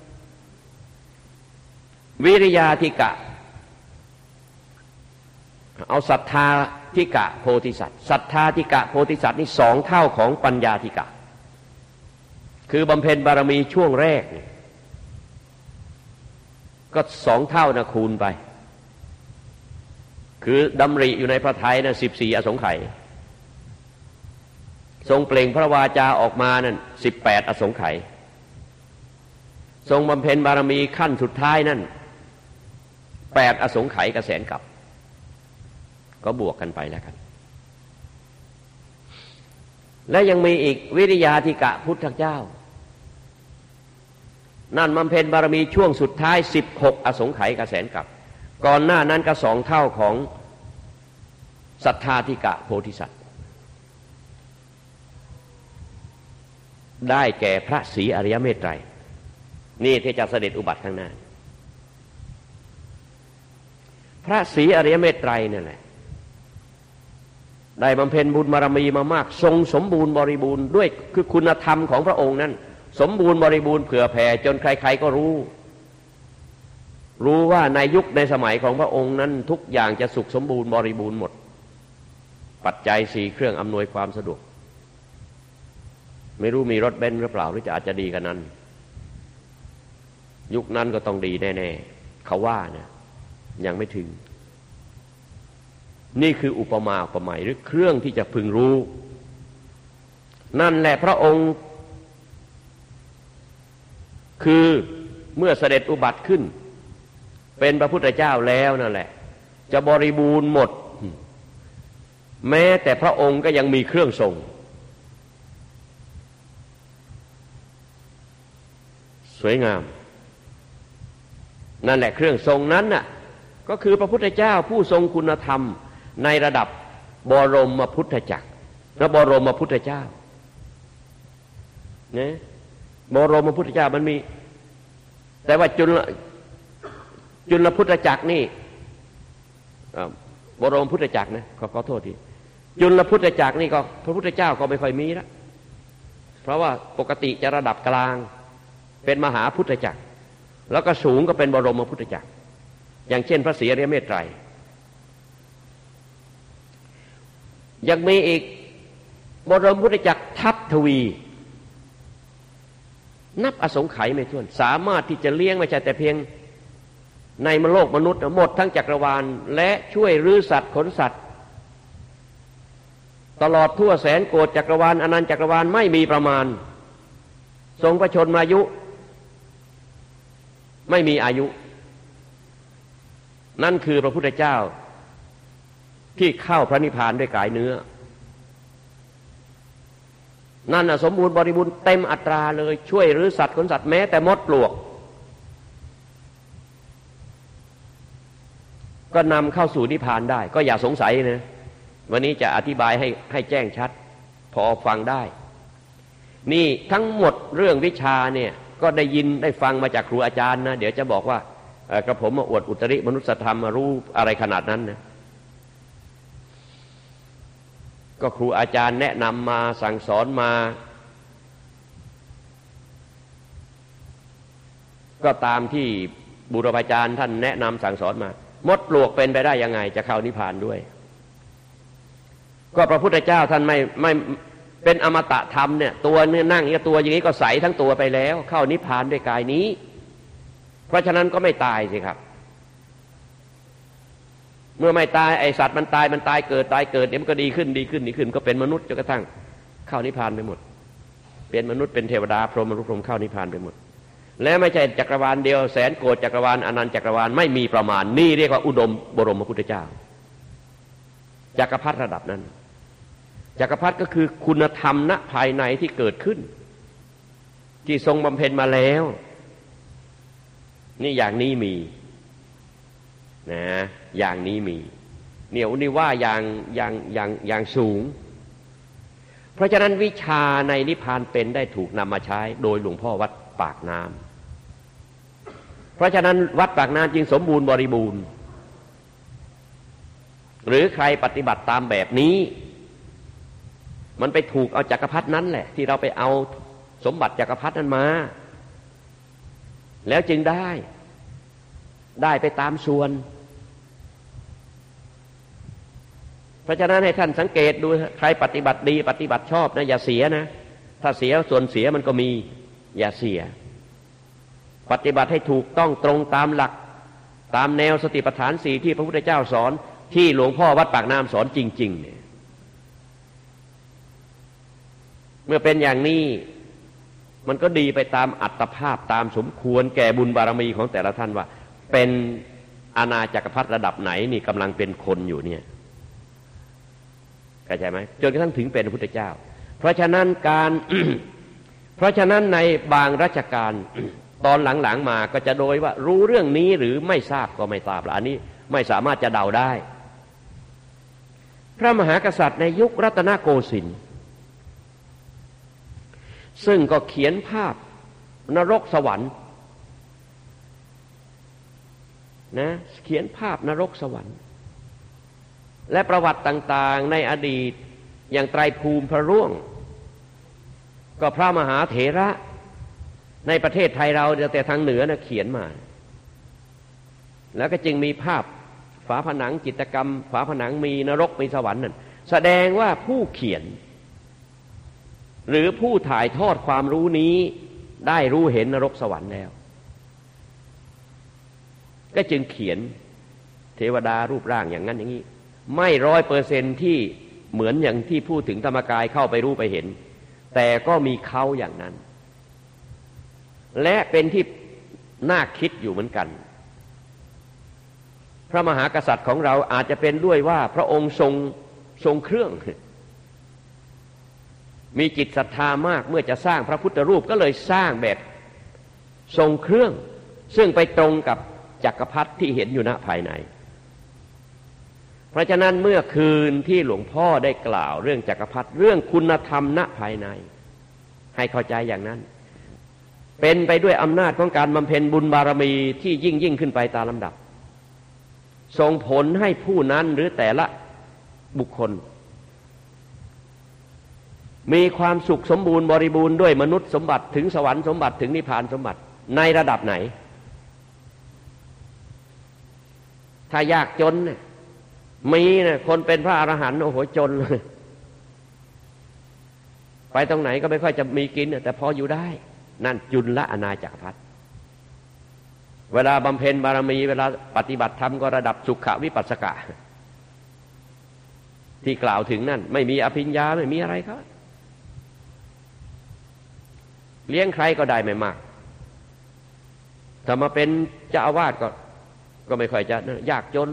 วิริยาธิกะเอาศรัทธาธิกะโพธิสัตว์ศรัทธาธิกะโพธิสัตว์นี่สองเท่าของปัญญาธิกะคือบำเพ็ญบารมีช่วงแรกก็สองเท่านะคูณไปคือดำริอยู่ในพระทัยนะสิบสี่อสงไขยทรงเปล่งพระวาจาออกมานั่นสิบแปดอสงไขยทรงบำเพ็ญบารมีขั้นสุดท้ายนั่นแปดอสงไขยกระแสนกับก็บวกกันไปแล้วกันและยังมีอีกวิริยาธิกะพุทธเจ้านั่นบำเพ็ญบารมีช่วงสุดท้ายสิบหกอสงไขยกระแสนกับก่อนหน้านั้นก็สองเท่าของศรัทธาธิกะโพธิสัตว์ได้แก่พระศรีอริยเมตไตรนี่ที่จะเสด็จอุบัติข้างหน้าพระศรีอริยเมตไตรนั่นแหละได้บำเพ็ญบุญบารมีมามากทรงสมบูรณ์บริบูรณ์ด้วยคือคุณธรรมของพระองค์นั้นสมบูรณ์บริบูรณ์เผื่อแผ่จนใครๆก็รู้รู้ว่าในยุคในสมัยของพระองค์นั้นทุกอย่างจะสุขสมบูรณ์บริบูรณ์หมดปัจจัยสี่เครื่องอำนวยความสะดวกไม่รู้มีรถเบนซ์หรือเปล่าหรือจะอาจจะดีกว่านั้นยุคนั้นก็ต้องดีแน่ๆเขาว่านะยังไม่ถึงนี่คืออุปมาอุปไมยหรือเครื่องที่จะพึงรู้นั่นแหละพระองค์คือเมื่อเสด็จอุบัติขึ้นเป็นพระพุทธเจ้าแล้วนั่นแหละจะบริบูรณ์หมดแม้แต่พระองค์ก็ยังมีเครื่องทรงสวยงามนั่นแหละเครื่องทรงนั้นน่ะก็คือพระพุทธเจ้าผู้ทรงคุณธรรมในระดับบรมพุทธจักรและบรมพุทธเจ้าเนี่ยบรมพุทธเจ้ามันมีแต่ว่าจุลจุลพุทธจักรนี่บรมพุทธจักรนะขอขอโทษทีจุลพุทธจักรนี่ก็พระพุทธเจ้าก็ไม่ค่อยมีแล้วเพราะว่าปกติจะระดับกลางเป็นมหาพุทธจักรแล้วก็สูงก็เป็นบรมพุทธจักรอย่างเช่นพระศรีอริยเมตไตรยังมีอีกบรมพุทธจักรทัพทวีนับอสงไขยไม่ถ้วนสามารถที่จะเลี้ยงไม่ใช่แต่เพียงในมโลกมนุษย์หมดทั้งจักรวาลและช่วยรื้อสัตว์ขนสัตว์ตลอดทั่วแสนโกฏจักรวาลอนันต์จักรวาลไม่มีประมาณทรงพระชนมายุไม่มีอายุนั่นคือพระพุทธเจ้าที่เข้าพระนิพพานด้วยกายเนื้อนั่นสมบูรณ์บริบูรณ์เต็มอัตราเลยช่วยรื้อสัตว์ขนสัตว์แม้แต่มดปลวกก็นำเข้าสู่นิพพานได้ก็อย่าสงสัยนะวันนี้จะอธิบายให้ให้แจ้งชัดพอฟังได้นี่ทั้งหมดเรื่องวิชาเนี่ยก็ได้ยินได้ฟังมาจากครูอาจารย์นะเดี๋ยวจะบอกว่ากระผมมาอวดอุตริมนุสธรรมมารู้อะไรขนาดนั้นนะก็ครูอาจารย์แนะนำมาสั่งสอนมาก็ตามที่บุรพาจารย์ท่านแนะนำสั่งสอนมามดปลวกเป็นไปได้ยังไงจะเข้านิพพานด้วยก็พระพุทธเจ้าท่านไม่ไม่เป็นอมตะธรรมเนี่ยตัวเนื้อนั่งอย่างตัวอย่างนี้ก็ใสทั้งตัวไปแล้วเข้านิพพานด้วยกายนี้เพราะฉะนั้นก็ไม่ตายสิครับเมื่อไม่ตายไอสัตว์มันตายมันตายเกิดตายเกิดเดี๋ยวมันก็ดีขึ้นดีขึ้นดีขึ้นก็เป็นมนุษย์จนกระทั่งเข้านิพพานไปหมดเป็นมนุษย์เป็นเทวดาพรหมมนุษย์พรหมเข้านิพพานไปหมดและไม่ใช่จักรวาลเดียวแสนโกฏจักรวาลอนันต์จักรวาลไม่มีประมาณนี่เรียกว่าอุดมบรมพระพุทธเจ้าจักรพรรดิระดับนั้นจักรพรรดิก็คือคุณธรรมณภายในที่เกิดขึ้นที่ทรงบำเพ็ญมาแล้วนี่อย่างนี้มีนะอย่างนี้มีเนี่ยนี่ว่าอย่างอย่างอย่างอย่างสูงเพราะฉะนั้นวิชาในนิพพานเป็นได้ถูกนำมาใช้โดยหลวงพ่อวัดปากน้ำเพราะฉะนั้นวัดปากน้ำจึงสมบูรณ์บริบูรณ์หรือใครปฏิบัติตามแบบนี้มันไปถูกเอาจักรพรรดินั้นแหละที่เราไปเอาสมบัติจักรพรรดินั้นมาแล้วจึงได้ได้ไปตามส่วนเพราะฉะนั้นให้ท่านสังเกตดูใครปฏิบัติดีปฏิบัติชอบนะอย่าเสียนะถ้าเสียส่วนเสียมันก็มีอย่าเสียปฏิบัติให้ถูกต้องตรงตามหลักตามแนวสติปัฏฐานสี่ที่พระพุทธเจ้าสอนที่หลวงพ่อวัดปากน้ำสอนจริงๆเนี่ยเมื่อเป็นอย่างนี้มันก็ดีไปตามอัตภาพตามสมควรแก่บุญบารมีของแต่ละท่านว่าเป็นอาณาจักรพรรดิระดับไหนนี่กำลังเป็นคนอยู่เนี่ยเข้าใจไหมจนกระทั่งถึงเป็นพระพุทธเจ้าเพราะฉะนั้นการ เพราะฉะนั้นในบางราชการ ตอนหลังๆมาก็จะโดยว่ารู้เรื่องนี้หรือไม่ทราบก็ไม่ทราบละอันนี้ไม่สามารถจะเดาได้พระมหากษัตริย์ในยุครัตนโกสินทร์ซึ่งก็เขียนภาพนรกสวรรค์นะเขียนภาพนรกสวรรค์และประวัติต่างๆในอดีตอย่างไตรภูมิพระร่วงก็พระมหาเถระในประเทศไทยเราแต่ทางเหนือนะเขียนมาแล้วก็จึงมีภาพฝาผนังจิตรกรรมฝาผนังมีนรกมีสวรรค์นั่นแสดงว่าผู้เขียนหรือผู้ถ่ายทอดความรู้นี้ได้รู้เห็นนรกสวรรค์แล้วก็จึงเขียนเทวดารูปร่างอย่างนั้นอย่างนี้ไม่ร้อยเปอร์เซ็นต์ที่เหมือนอย่างที่พูดถึงธรรมกายเข้าไปรู้ไปเห็นแต่ก็มีเขาอย่างนั้นและเป็นที่น่าคิดอยู่เหมือนกันพระมหากษัตริย์ของเราอาจจะเป็นด้วยว่าพระองค์ทรงทรงเครื่องมีจิตศรัทธามากเมื่อจะสร้างพระพุทธรูปก็เลยสร้างแบบทรงเครื่องซึ่งไปตรงกับจักรพรรดิที่เห็นอยู่ณภายในเพราะฉะนั้นเมื่อคืนที่หลวงพ่อได้กล่าวเรื่องจักรพรรดิเรื่องคุณธรรมณภายในให้เข้าใจอย่างนั้นเป็นไปด้วยอำนาจของการบำเพ็ญบุญบารมีที่ยิ่งยิ่งขึ้นไปตามลำดับส่งผลให้ผู้นั้นหรือแต่ละบุคคลมีความสุขสมบูรณ์บริบูรณ์ด้วยมนุษย์สมบัติถึงสวรรค์สมบัติถึงนิพพานสมบัติในระดับไหนถ้ายากจนเนี่ยมีเนี่ยคนเป็นพระอรหันต์โอ้โหจนเลยไปตรงไหนก็ไม่ค่อยจะมีกินแต่พออยู่ได้นั่นจุลอาณาจักรพรรดิเวลาบำเพ็ญบารมีเวลาปฏิบัติธรรมก็ระดับสุขวิปัสสกะที่กล่าวถึงนั่นไม่มีอภิญญาไม่มีอะไรครับเลี้ยงใครก็ได้ไม่มากถ้ามาเป็นเจ้าอาวาสก็ก็ไม่ค่อยจะยากจน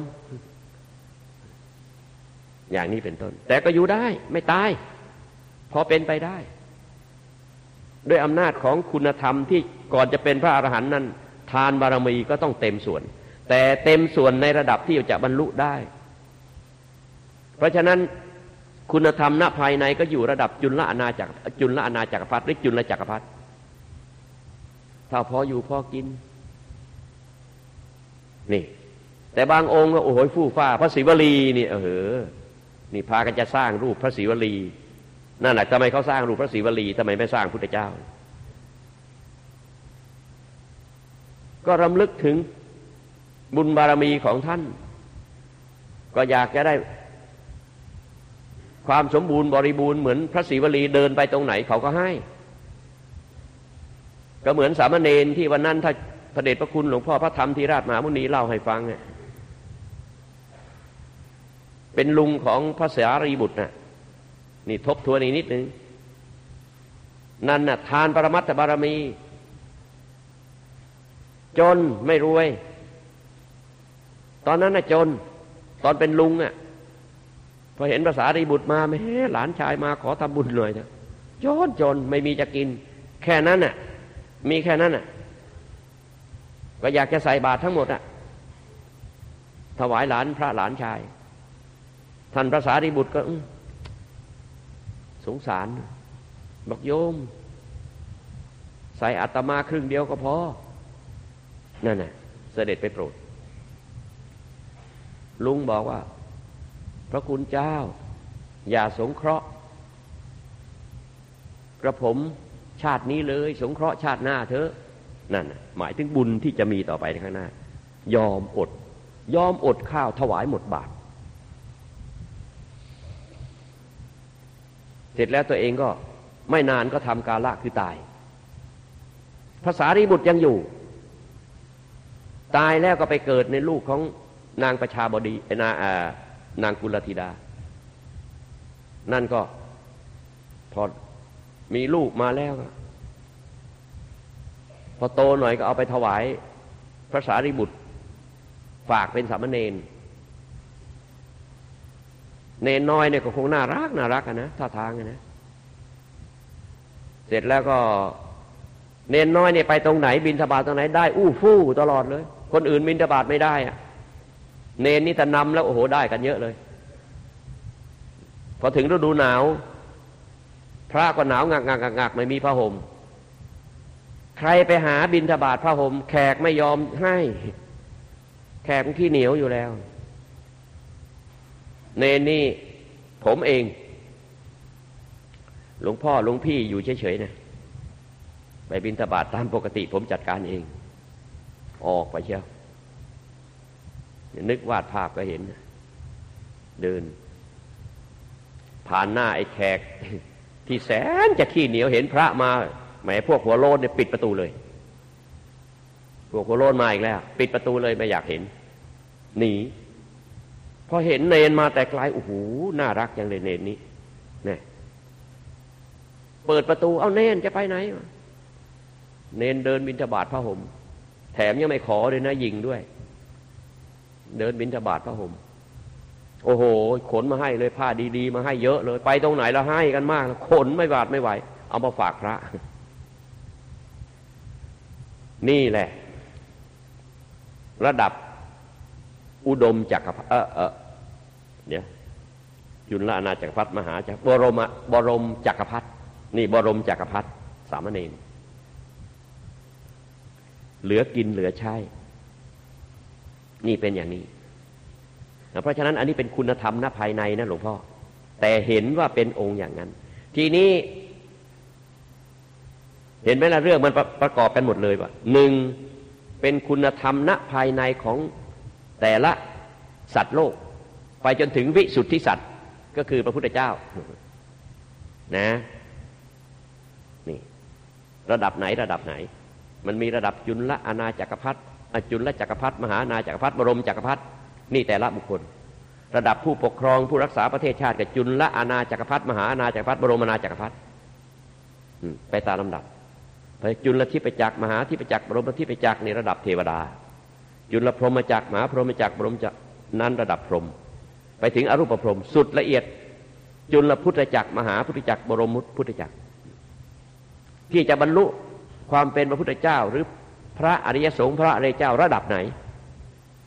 อย่างนี้เป็นต้นแต่ก็อยู่ได้ไม่ตายพอเป็นไปได้ด้วยอำนาจของคุณธรรมที่ก่อนจะเป็นพระอรหันต์นั้นทานบารมีก็ต้องเต็มส่วนแต่เต็มส่วนในระดับที่จะบรรลุได้เพราะฉะนั้นคุณธรรมณภายในก็อยู่ระดับจุลอาณาจักรจุลอาณาจักรพรรดิหรือจุลจักรพรรดิถ้าพออยู่พอกินนี่แต่บางองค์ก็โอ้โหฟู่ฟ้าพระศิวลีนี่เออนี่พากันจะสร้างรูปพระศิวลีนั่นแหละทำไมเขาสร้างรูปพระศิวลีทำไมไม่สร้างพุทธเจ้าก็รำลึกถึงบุญบารมีของท่านก็อยากจะได้ความสมบูรณ์บริบูรณ์เหมือนพระศิวลีเดินไปตรงไหนเขาก็ให้ก็เหมือนสามเณรที่วันนั้นถ้าพระเดชพระคุณหลวงพ่อพระธรรมธีราชมหามุนีเล่าให้ฟังเนี่ยเป็นลุงของพระสารีบุตรน่ะนี่ทบทวนอีกนิดนึงนั่นน่ะทานปรมัตถบารมีจนไม่รวยตอนนั้นน่ะจนตอนเป็นลุงอ่ะพอเห็นพระสารีบุตรมาแม่หลานชายมาขอทำบุญหน่อยเถอะจนจนไม่มีจะกินแค่นั้นน่ะมีแค่นั้นน่ะก็อยากจะใส่บาตรทั้งหมดอ่ะถวายหลานพระหลานชายท่านพระสารีบุตรก็สงสารบอกโยมใส่อาตมาครึ่งเดียวก็พอนั่นน่ะเสด็จไปโปรดลุงบอกว่าพระคุณเจ้าอย่าสงเคราะห์กระผมชาตินี้เลยสงเคราะห์ชาติหน้าเถอะนั่นหมายถึงบุญที่จะมีต่อไปในข้างหน้ายอมอดยอมอดข้าวถวายหมดบาตรเสร็จแล้วตัวเองก็ไม่นานก็ทำกาละคือตายพระสารีบุตรยังอยู่ตายแล้วก็ไปเกิดในลูกของนางประชาบดีนางนางกุลธิดานั่นก็พอมีลูกมาแล้วพอโตหน่อยก็เอาไปถวายพระสารีบุตรฝากเป็นสามเณรเนนน้อยเนี่ยก็คงน่ารักน่ารักนะท่าทางนะเสร็จแล้วก็เนนน้อยเนี่ยไปตรงไหนบิณฑบาตตรงไหนได้อู้ฟู่ตลอดเลยคนอื่นบิณฑบาตไม่ได้อะเนนนี่ถ้านำแล้วโอ้โหได้กันเยอะเลยพอถึงฤดูหนาวพระก็หนาวงักงักงักงักไม่มีผ้าห่มใครไปหาบิณฑบาตผ้าห่มแขกไม่ยอมให้แขกมันขี้เหนียวอยู่แล้วเนนนี่ผมเองหลวงพ่อหลวงพี่อยู่เฉยๆนะไปบิณฑบาตตามปกติผมจัดการเองออกไปเชียวนึกวาดภาพก็เห็นเดินผ่านหน้าไอ้แขกที่แสนจะขี้เหนียวเห็นพระมาแหมพวกหัวโลนเนี่ยปิดประตูเลยพวกหัวโลนมาอีกแล้วปิดประตูเลยไม่อยากเห็นหนีพอเห็นเนนมาแต่ไกลโอ้โหน่ารักจังเลยเนนนี้เนี่ยเปิดประตูเอาเนนจะไปไหนเนนเดินบิณฑบาตผ้าห่มแถมยังไม่ขอเลยนะยิงด้วยเดินบิณฑบาตผ้าห่มโอ้โหขนมาให้เลยผ้าดีๆมาให้เยอะเลยไปตรงไหนแล้วให้กันมากขนไม่บาดไม่ไหวเอามาฝากพระนี่แหละระดับอุดมจักรพรรดิเออเออเดี๋ยวจุลอาณาจักรพรรดิมหาจักรบรมบรมจักรพรรดินี่บรมจักรพรรดิสามเณรเหลือกินเหลือใช้นี่เป็นอย่างนี้เพราะฉะนั้นอันนี้เป็นคุณธรรมณภายในนะหลวงพ่อแต่เห็นว่าเป็นองค์อย่างนั้นทีนี้เห็นไหมล่ะเรื่องมันประประกอบกันหมดเลยว่าหนึ่งเป็นคุณธรรมณภายในของแต่ละสัตว์โลกไปจนถึงวิสุทธิสัตว์ก็คือพระพุทธเจ้านะนี่ระดับไหนระดับไหนมันมีระดับจุลอาณาจักรพรรดิจุลจักรพรรดิมหาอาณาจักรพรรดิบรมจักรพรรดินี่แต่ละบุคคลระดับผู้ปกครองผู้รักษาประเทศชาติกับจุลอาณาจักรพรรดิมหาอาณาจักรพรรดิบรมอาณาจักรพรรดิไปตามลำดับไปจุลทิพจักรมหาทิพจักรบรมทิพจักรในระดับเทวดาจุลพรหมจักรมหาพรหมจักรบรมจักรนั้นระดับพรหมไปถึงอรูปพรหมสุดละเอียดจุลพุทธจักรมหาพุทธจักรบรมพุทธจักรที่จะบรรลุความเป็นพระพุทธเจ้าหรือพระอริยสงฆ์พระอริยเจ้าระดับไหน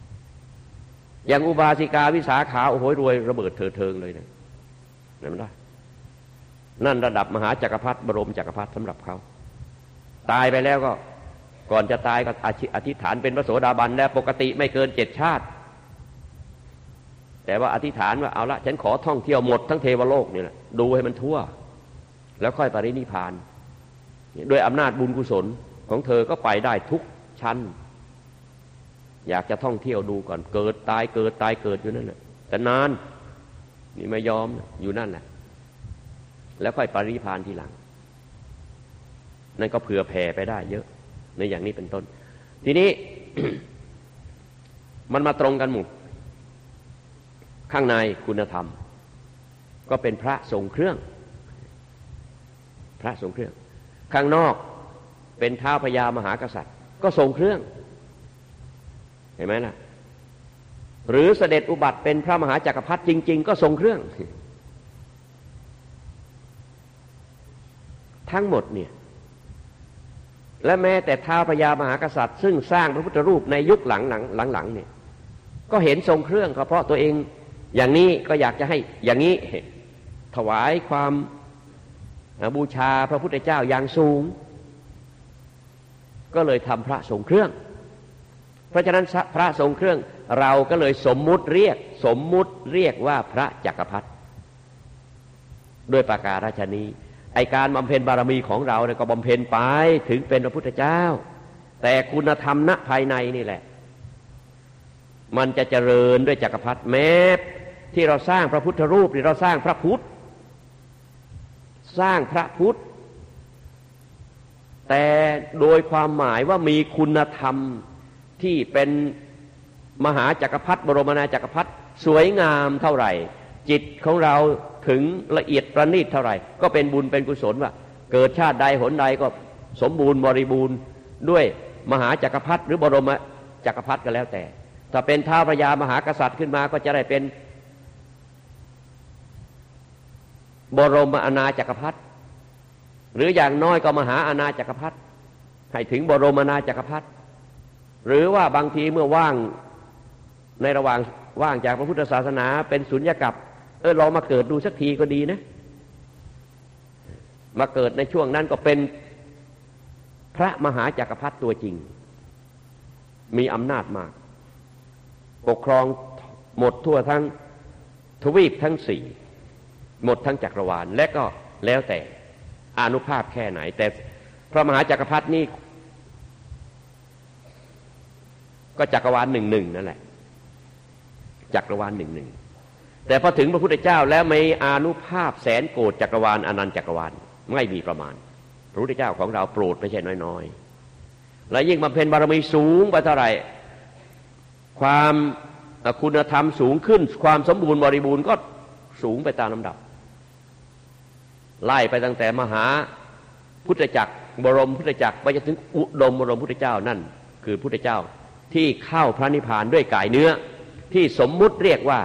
อย่างอุบาสิกาวิสาขาโอ้โหรวยระเบิดเถิดเทิงเลยนะนั่นมันได้นั่นระดับมหาจักรพรรดิบรมจักรพรรดิสำหรับเขาตายไปแล้วก็ก่อนจะตายก็อธิษฐานเป็นพระโสดาบันแล้วปกติไม่เกินเจ็ดชาติแต่ว่าอธิษฐานว่าเอาละฉันขอท่องเที่ยวหมดทั้งเทวโลกนี่แหละดูให้มันทั่วแล้วค่อยปรินิพพานด้วยอำนาจบุญกุศลของเธอก็ไปได้ทุกชั้นอยากจะท่องเที่ยวดูก่อนเกิดตายเกิดตายเกิดอยู่นั่นแหละแต่นานนี่ไม่ยอมอยู่นั่นแหละแล้วค่อยปรินิพพานทีหลังนั่นก็เผื่อแผ่ไปได้เยอะในอย่างนี้เป็นต้นทีนี้ มันมาตรงกันหมดข้างในคุณธรรมก็เป็นพระทรงเครื่องพระทรงเครื่องข้างนอกเป็นท้าวพญามหากษัตริย์ก็ทรงเครื่องเห็นไหมล่ะหรือเสด็จอุบัติเป็นพระมหาจักรพรรดิจริงๆก็ทรงเครื่องทั้งหมดเนี่ยและแม้แต่ท้าวพญามหากษัตริย์ซึ่งสร้างพระพุทธรูปในยุคหลังๆหลังๆเนี่ยก็เห็นทรงเครื่องเพราะตัวเองอย่างนี้ก็อยากจะให้อย่างนี้ถวายความบูชาพระพุทธเจ้าอย่างสูงก็เลยทำพระทรงเครื่องเพราะฉะนั้นพระทรงเครื่องเราก็เลยสมมุติเรียกสมมุติเรียกว่าพระจักรพรรดิด้วยประการฉะนี้ไอการบำเพ็ญบารมีของเราเนี่ยก็บำเพ็ญไปถึงเป็นพระพุทธเจ้าแต่คุณธรรมณภายในนี่แหละมันจะเจริญด้วยจักรพรรดิแม้ที่เราสร้างพระพุทธรูปที่เราสร้างพระพุทธสร้างพระพุทธแต่โดยความหมายว่ามีคุณธรรมที่เป็นมหาจักรพรรดิบรมนาจักรพรรดิสวยงามเท่าไหร่จิตของเราถึงละเอียดประณีตเท่าไหร่ก็เป็นบุญเป็นกุศลว่าเกิดชาติใดหนใดก็สมบูรณ์บริบูรณ์ด้วยมหาจักรพรรดิหรือบรมจักรพรรดิก็แล้วแต่ถ้าเป็นท้าวพญามหากษัตริย์ขึ้นมาก็จะได้เป็นบรมอาณาจักรพรรดิหรืออย่างน้อยก็มหาอาณาจักรพรรดิให้ถึงบรมอาณาจักรพรรดิหรือว่าบางทีเมื่อว่างในระหว่างว่างจากพระพุทธศาสนาเป็นสุญญกัปเออลองมาเกิดดูสักทีก็ดีนะมาเกิดในช่วงนั้นก็เป็นพระมหาจักรพรรดิตัวจริงมีอำนาจมากปกครองหมดทั่วทั้งทวีปทั้งสี่หมดทั้งจักรวาลและก็แล้วแต่อานุภาพแค่ไหนแต่พระมหาจักรพรรดินี่ก็จักรวาลหนึ่งหนึ่งนั่นแหละจักรวาลหนึ่งหนึ่งแต่พอถึงพระพุทธเจ้าแล้วมีอานุภาพแสนโกฏจักรวาลอนันต์จักรวาลไม่มีประมาณพระพุทธเจ้าของเราโปรดไม่ใช่น้อยๆและยิ่งบำเพ็ญบารมีสูงไปเท่าไหร่ความคุณธรรมสูงขึ้นความสมบูรณ์บริบูรณ์ก็สูงไปตามลำดับไล่ไปตั้งแต่มหาพุทธจักรบรมพุทธจักรไปจนถึงอุดมบรมพุทธเจ้านั่นคือพุทธเจ้าที่เข้าพระนิพพานด้วยกายเนื้อที่สมมุติเรียกว่า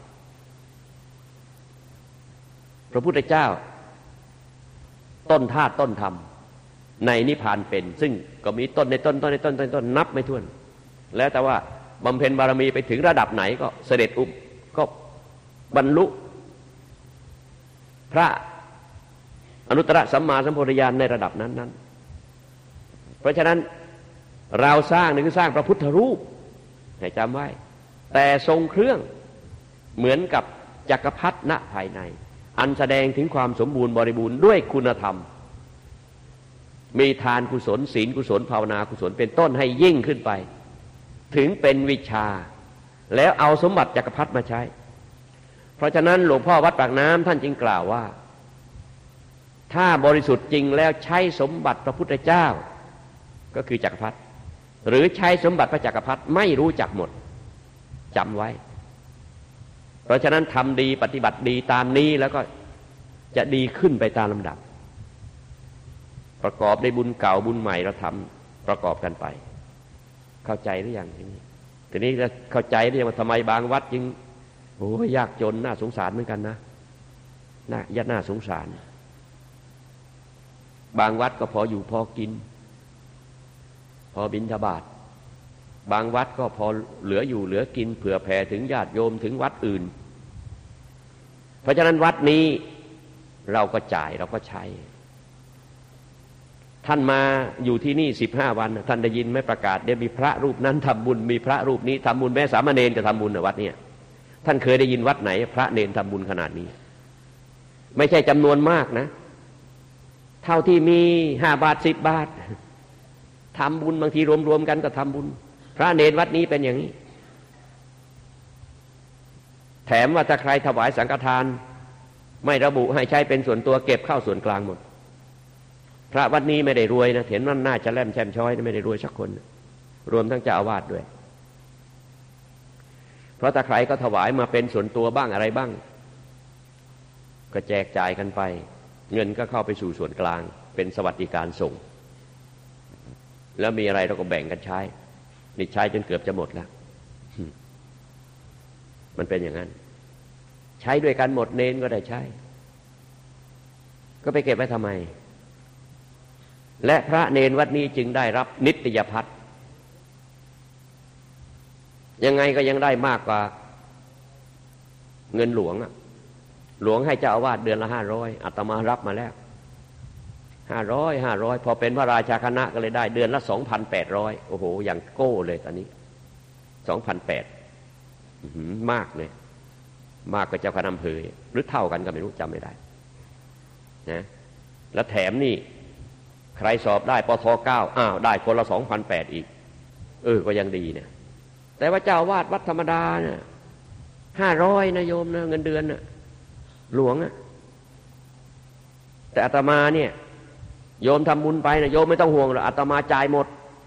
พระพุทธเจ้าต้นธาตุต้นธรรมในนิพพานเป็นซึ่งก็มีต้นในต้นต้นในต้นต้นต้นนับไม่ถ้วนแล้วแต่ว่าบำเพ็ญบารมีไปถึงระดับไหนก็เสด็จอุปก็บรรลุพระอนุตตรสัมมาสัมโพธิญาณในระดับนั้นนั้นเพราะฉะนั้นเราสร้างนี่คือสร้างพระพุทธรูปให้จำไว้แต่ทรงเครื่องเหมือนกับจักรพรรดิณภายในอันแสดงถึงความสมบูรณ์บริบูรณ์ด้วยคุณธรรมมีทานกุศลศีลกุศลภาวนากุศลเป็นต้นให้ยิ่งขึ้นไปถึงเป็นวิชาแล้วเอาสมบัติจักรพรรดิมาใช้เพราะฉะนั้นหลวงพ่อวัดปากน้ำท่านจึงกล่าวว่าถ้าบริสุทธิ์จริงแล้วใช้สมบัติพระพุทธเจ้าก็คือจักรพรรดิหรือใช้สมบัติพระจักรพรรดิไม่รู้จักหมดจำไว้เพราะฉะนั้นทำดีปฏิบัติดีตามนี้แล้วก็จะดีขึ้นไปตามลำดับประกอบในบุญเก่าบุญใหม่เราทำประกอบกันไปเข้าใจหรือยังทีนี้ทีนี้จะเข้าใจหรือยังว่าทำไมบางวัดจึงโอ้ยากจนน่าสงสารเหมือนกันนะน่าญาติน่าสงสารบางวัดก็พออยู่พอกินพอบิณฑบาตบางวัดก็พอเหลืออยู่เหลือกินเผื่อแผ่ถึงญาติโยมถึงวัดอื่นเพราะฉะนั้นวัดนี้เราก็จ่ายเราก็ใช้ท่านมาอยู่ที่นี่สิบห้าวันท่านได้ยินไหมประกาศเดี๋ยวมีพระรูปนั้นทำบุญมีพระรูปนี้ทำบุญแม้สามเณรจะทำบุญในวัดเนี่ยท่านเคยได้ยินวัดไหนพระเนรทำบุญขนาดนี้ไม่ใช่จำนวนมากนะเท่าที่มีห้าบาทสิบบาททำบุญบางทีรวมๆกันก็ทำบุญพระเนรวัดนี้เป็นอย่างนี้แถมว่าถ้าใครถวายสังฆทานไม่ระบุให้ใช้เป็นส่วนตัวเก็บเข้าส่วนกลางหมดพระวัดนี้ไม่ได้รวยนะเห็นว่าน่าจะแล่มแช่มช้อยไม่ได้รวยสักคนรวมทั้งเจ้าอาวาสด้วยเพราะถ้าใครก็ถวายมาเป็นส่วนตัวบ้างอะไรบ้างก็แจกจ่ายกันไปเงินก็เข้าไปสู่ส่วนกลางเป็นสวัสดิการส่งแล้วมีอะไรเราก็แบ่งกันใช้นี่ใช้จนเกือบจะหมดแล้วมันเป็นอย่างนั้นใช้ด้วยกันหมดเน้นก็ได้ใช้ก็ไปเก็บไว้ทำไมและพระเนรวัดนี้จึงได้รับนิตยพัฒน์ยังไงก็ยังได้มากกว่าเงินหลวงอ่ะหลวงให้เจ้าอาวาสเดือนละห้าร้อยอาตมารับมาแล้วห้าร้อยห้าร้อยพอเป็นพระราชาคณะก็เลยได้เดือนละสองพันแปดร้อยโอ้โหอย่างโก้เลยตอนนี้สองพันแปดมากเลยมากกว่าเจ้าคณะอำเภอหรือเท่ากันก็ไม่รู้จำไม่ได้นะแล้วแถมนี่ใครสอบได้ปทเก้าอ้าวได้คนละสองพันแปดอีกเออก็ยังดีเนี่ยแต่ว่าเจ้าวาดวัดธรรมดาเนี่ยห้าร้อยนะโยมนะเงินเดือนน่ะหลวงอ่ะแต่อาตมาเนี่ยโยมทำบุญไปนะโยมไม่ต้องห่วงหรอกอาตมาจ่ายหมด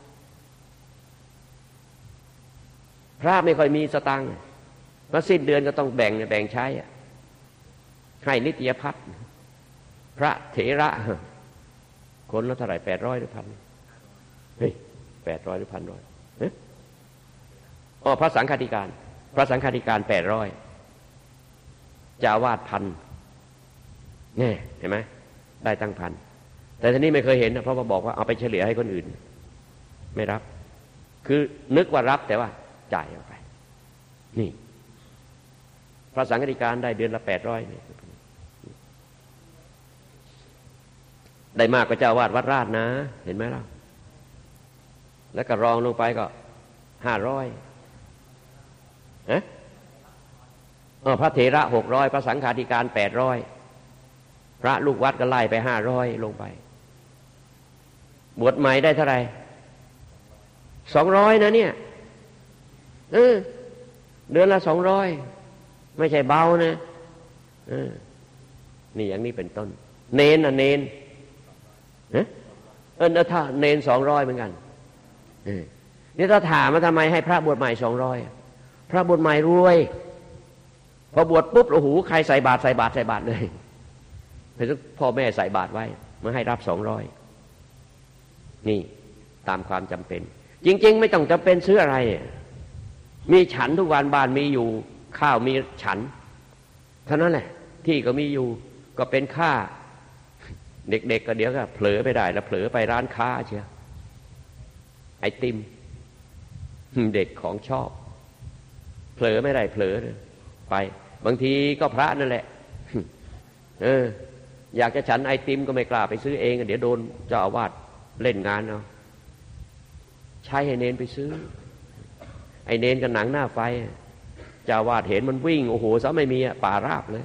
พระไม่ค่อยมีสตังค์เพราะสิ้นเดือนก็ต้องแบ่งแบ่งใช้ให้นิตยพัฒน์พระเถระคนละเท่าไหร่แปดร้อยหรือพันเฮ้ยแปดร้อยหรือพันร้อยอ๋อพระสังฆาธิการพระสังฆาธิการแปดร้อยเจ้าอาวาสพันเนี่ยเห็นไหมได้ตั้งพันแต่ทีนี้ไม่เคยเห็นนะเพราะว่าบอกว่าเอาไปเฉลี่ยให้คนอื่นไม่รับคือนึกว่ารับแต่ว่าจ่ายออกไปนี่พระสังฆาธิการได้เดือนละแปดร้อยได้มากกว่าเจ้าวาดวัดราชนะเห็นไหมล่ะแล้วก็รองลงไปก็ห้าร้อยฮะอ๋อพระเถระหกร้อยพระสังฆาธิการแปดร้อยพระลูกวัดก็ไล่ไปห้าร้อยลงไปบวชใหม่ได้เท่าไหร่สองร้อยนะเนี่ยเออเดือนละสองร้อยไม่ใช่เบานะเออนี่อย่างนี้เป็นต้นเนนน่ะเนนเออเออถ้าเนนสองร้อยเหมือนกันเออนี่ถ้าถามมาทำไมให้พระบวชใหม่สองร้อยพระบวชใหม่รวยพอบวชปุ๊บโอ้โหใครใส่บาตรใส่บาตรใส่บาตรเลยเพราะพ่อแม่ใส่บาตรไว้มาให้รับสองร้อยนี่ตามความจำเป็นจริงๆไม่ต้องจำเป็นซื้ออะไรมีฉันทุกวันบ้านมีอยู่ข้าวมีฉันเท่านั้นแหละที่ก็มีอยู่ก็เป็นค่าเด็กๆ ก็เดี๋ยวก็เผลอไปได้แล้วเผลอไปร้านค้าเชียวไอติมเด็กของชอบเผลอไม่ได้เผลอไปบางทีก็พระนั่นแหละเอออยากจะฉันไอติมก็ไม่กล้าไปซื้อเองเดี๋ยวโดนเจ้าอาวาสเล่นงานเอาใช้ให้เนนไปซื้อไอเนนกับหนังหน้าไฟเจ้าอาวาสเห็นมันวิ่งโอ้โหซะไม่มีป่าราบเลย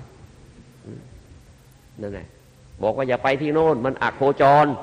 นั่นแหละบอกว่าอย่าไปที่โน่นมันอักโคจร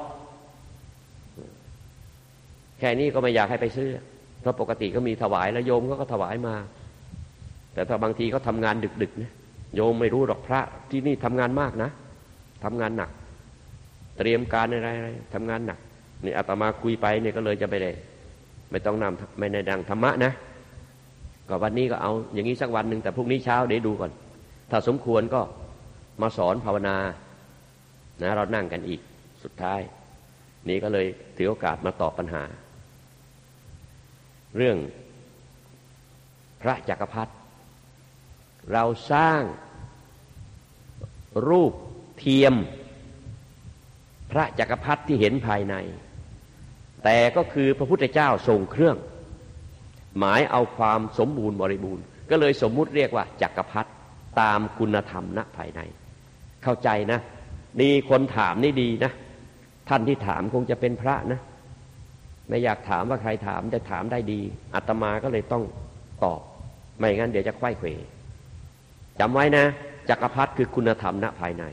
แค่นี้ก็ไม่อยากให้ไปซื้อเพราะปกติก็มีถวายแล้วโยมก็ถวายมาแต่ถ้าบางทีเขาทำงานดึกๆนะโยมไม่รู้หรอกพระที่นี่ทำงานมากนะทำงานหนักเตรียมการอะไรๆทำงานหนักนี่อาตมาคุยไปเนี่ยก็เลยจะไม่ได้ไม่ต้องนำไม่ได้ดังธรรมะนะก็วันนี้ก็เอาอย่างนี้สักวันหนึ่งแต่พรุ่งนี้เช้าเดี๋ยวดูก่อนถ้าสมควรก็มาสอนภาวนานะเรานั่งกันอีกสุดท้ายนี้ก็เลยถือโอกาสมาตอบปัญหาเรื่องพระจักรพรรดิเราสร้างรูปเทียมพระจักรพรรดิที่เห็นภายในแต่ก็คือพระพุทธเจ้าทรงเครื่องหมายเอาความสมบูรณ์บริบูรณ์ก็เลยสมมุติเรียกว่าจักรพรรดิตามคุณธรรมณภายในเข้าใจนะดีคนถามนี่ดีนะท่านที่ถามคงจะเป็นพระนะไม่อยากถามว่าใครถามจะถามได้ดีอาตมาก็เลยต้องตอบไม่งั้นเดี๋ยวจะไขว้เขวจำไว้นะจักรพรรดิคือคุณธรรมณภายใน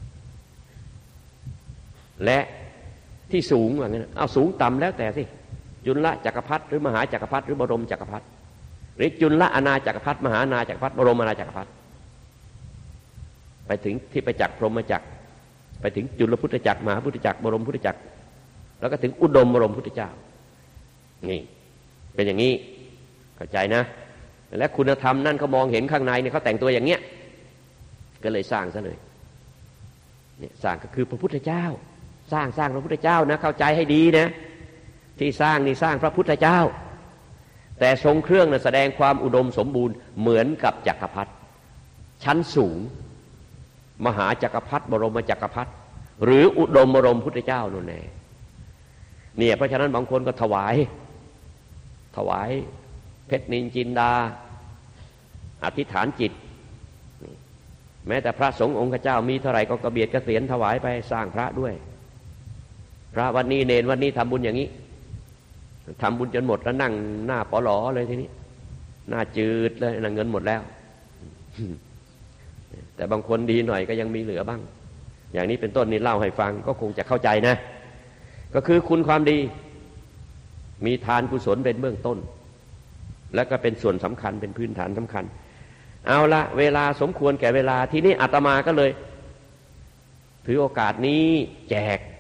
และที่สูงว่างั้นเอาสูงต่ำแล้วแต่สิจุลจักรพรรดิหรือมหาจักรพรรดิหรือบรมจักรพรรดิหรือจุลอาณาจักรพรรดิมหาอาณาจักรพรรดิบรมอาณาจักรพรรดิไปถึงที่ไปจักรพรหมจักรไปถึงจุลพุทธจักรมหาพุทธจักรบรมพุทธจักรแล้วก็ถึงอุดมบรมพุทธเจ้านี่เป็นอย่างนี้เข้าใจนะและคุณธรรมนั่นเขามองเห็นข้างในเนี่ยเขาแต่งตัวอย่างเงี้ยก็เลยสร้างซะเลยเนี่ยสร้างก็คือพระพุทธเจ้าสร้างสร้างพระพุทธเจ้านะเข้าใจให้ดีนะที่สร้างนี่สร้างพระพุทธเจ้าแต่ทรงเครื่องนะแสดงความอุดมสมบูรณ์เหมือนกับจักรพรรดิชั้นสูงมหาจักรพรรดิบรมจักรพรรดิหรืออุดมบรมพุทธเจ้าโน่นแน่เนี่ยเพราะฉะนั้นบางคนก็ถวายถวายเพชรนินจินดาอธิษฐานจิตแม้แต่พระสงฆ์องค์เจ้ามีเท่าไหร่ก็กระเบียดกระเสียนถวายไปสร้างพระด้วยพระวันนี้เนรวันนี้ทำบุญอย่างนี้ทำบุญจนหมดแล้วนั่งหน้าปลอเลยทีนี้หน้าจืดเลยนั่งเงินหมดแล้วแต่บางคนดีหน่อยก็ยังมีเหลือบ้างอย่างนี้เป็นต้นนี่เล่าให้ฟังก็คงจะเข้าใจนะก็คือคุณความดีมีทานกุศลเป็นเบื้องต้นและก็เป็นส่วนสำคัญเป็นพื้นฐานสำคัญเอาละเวลาสมควรแก่เวลาทีนี้อาตมาก็เลยถือโอกาสนี้แจก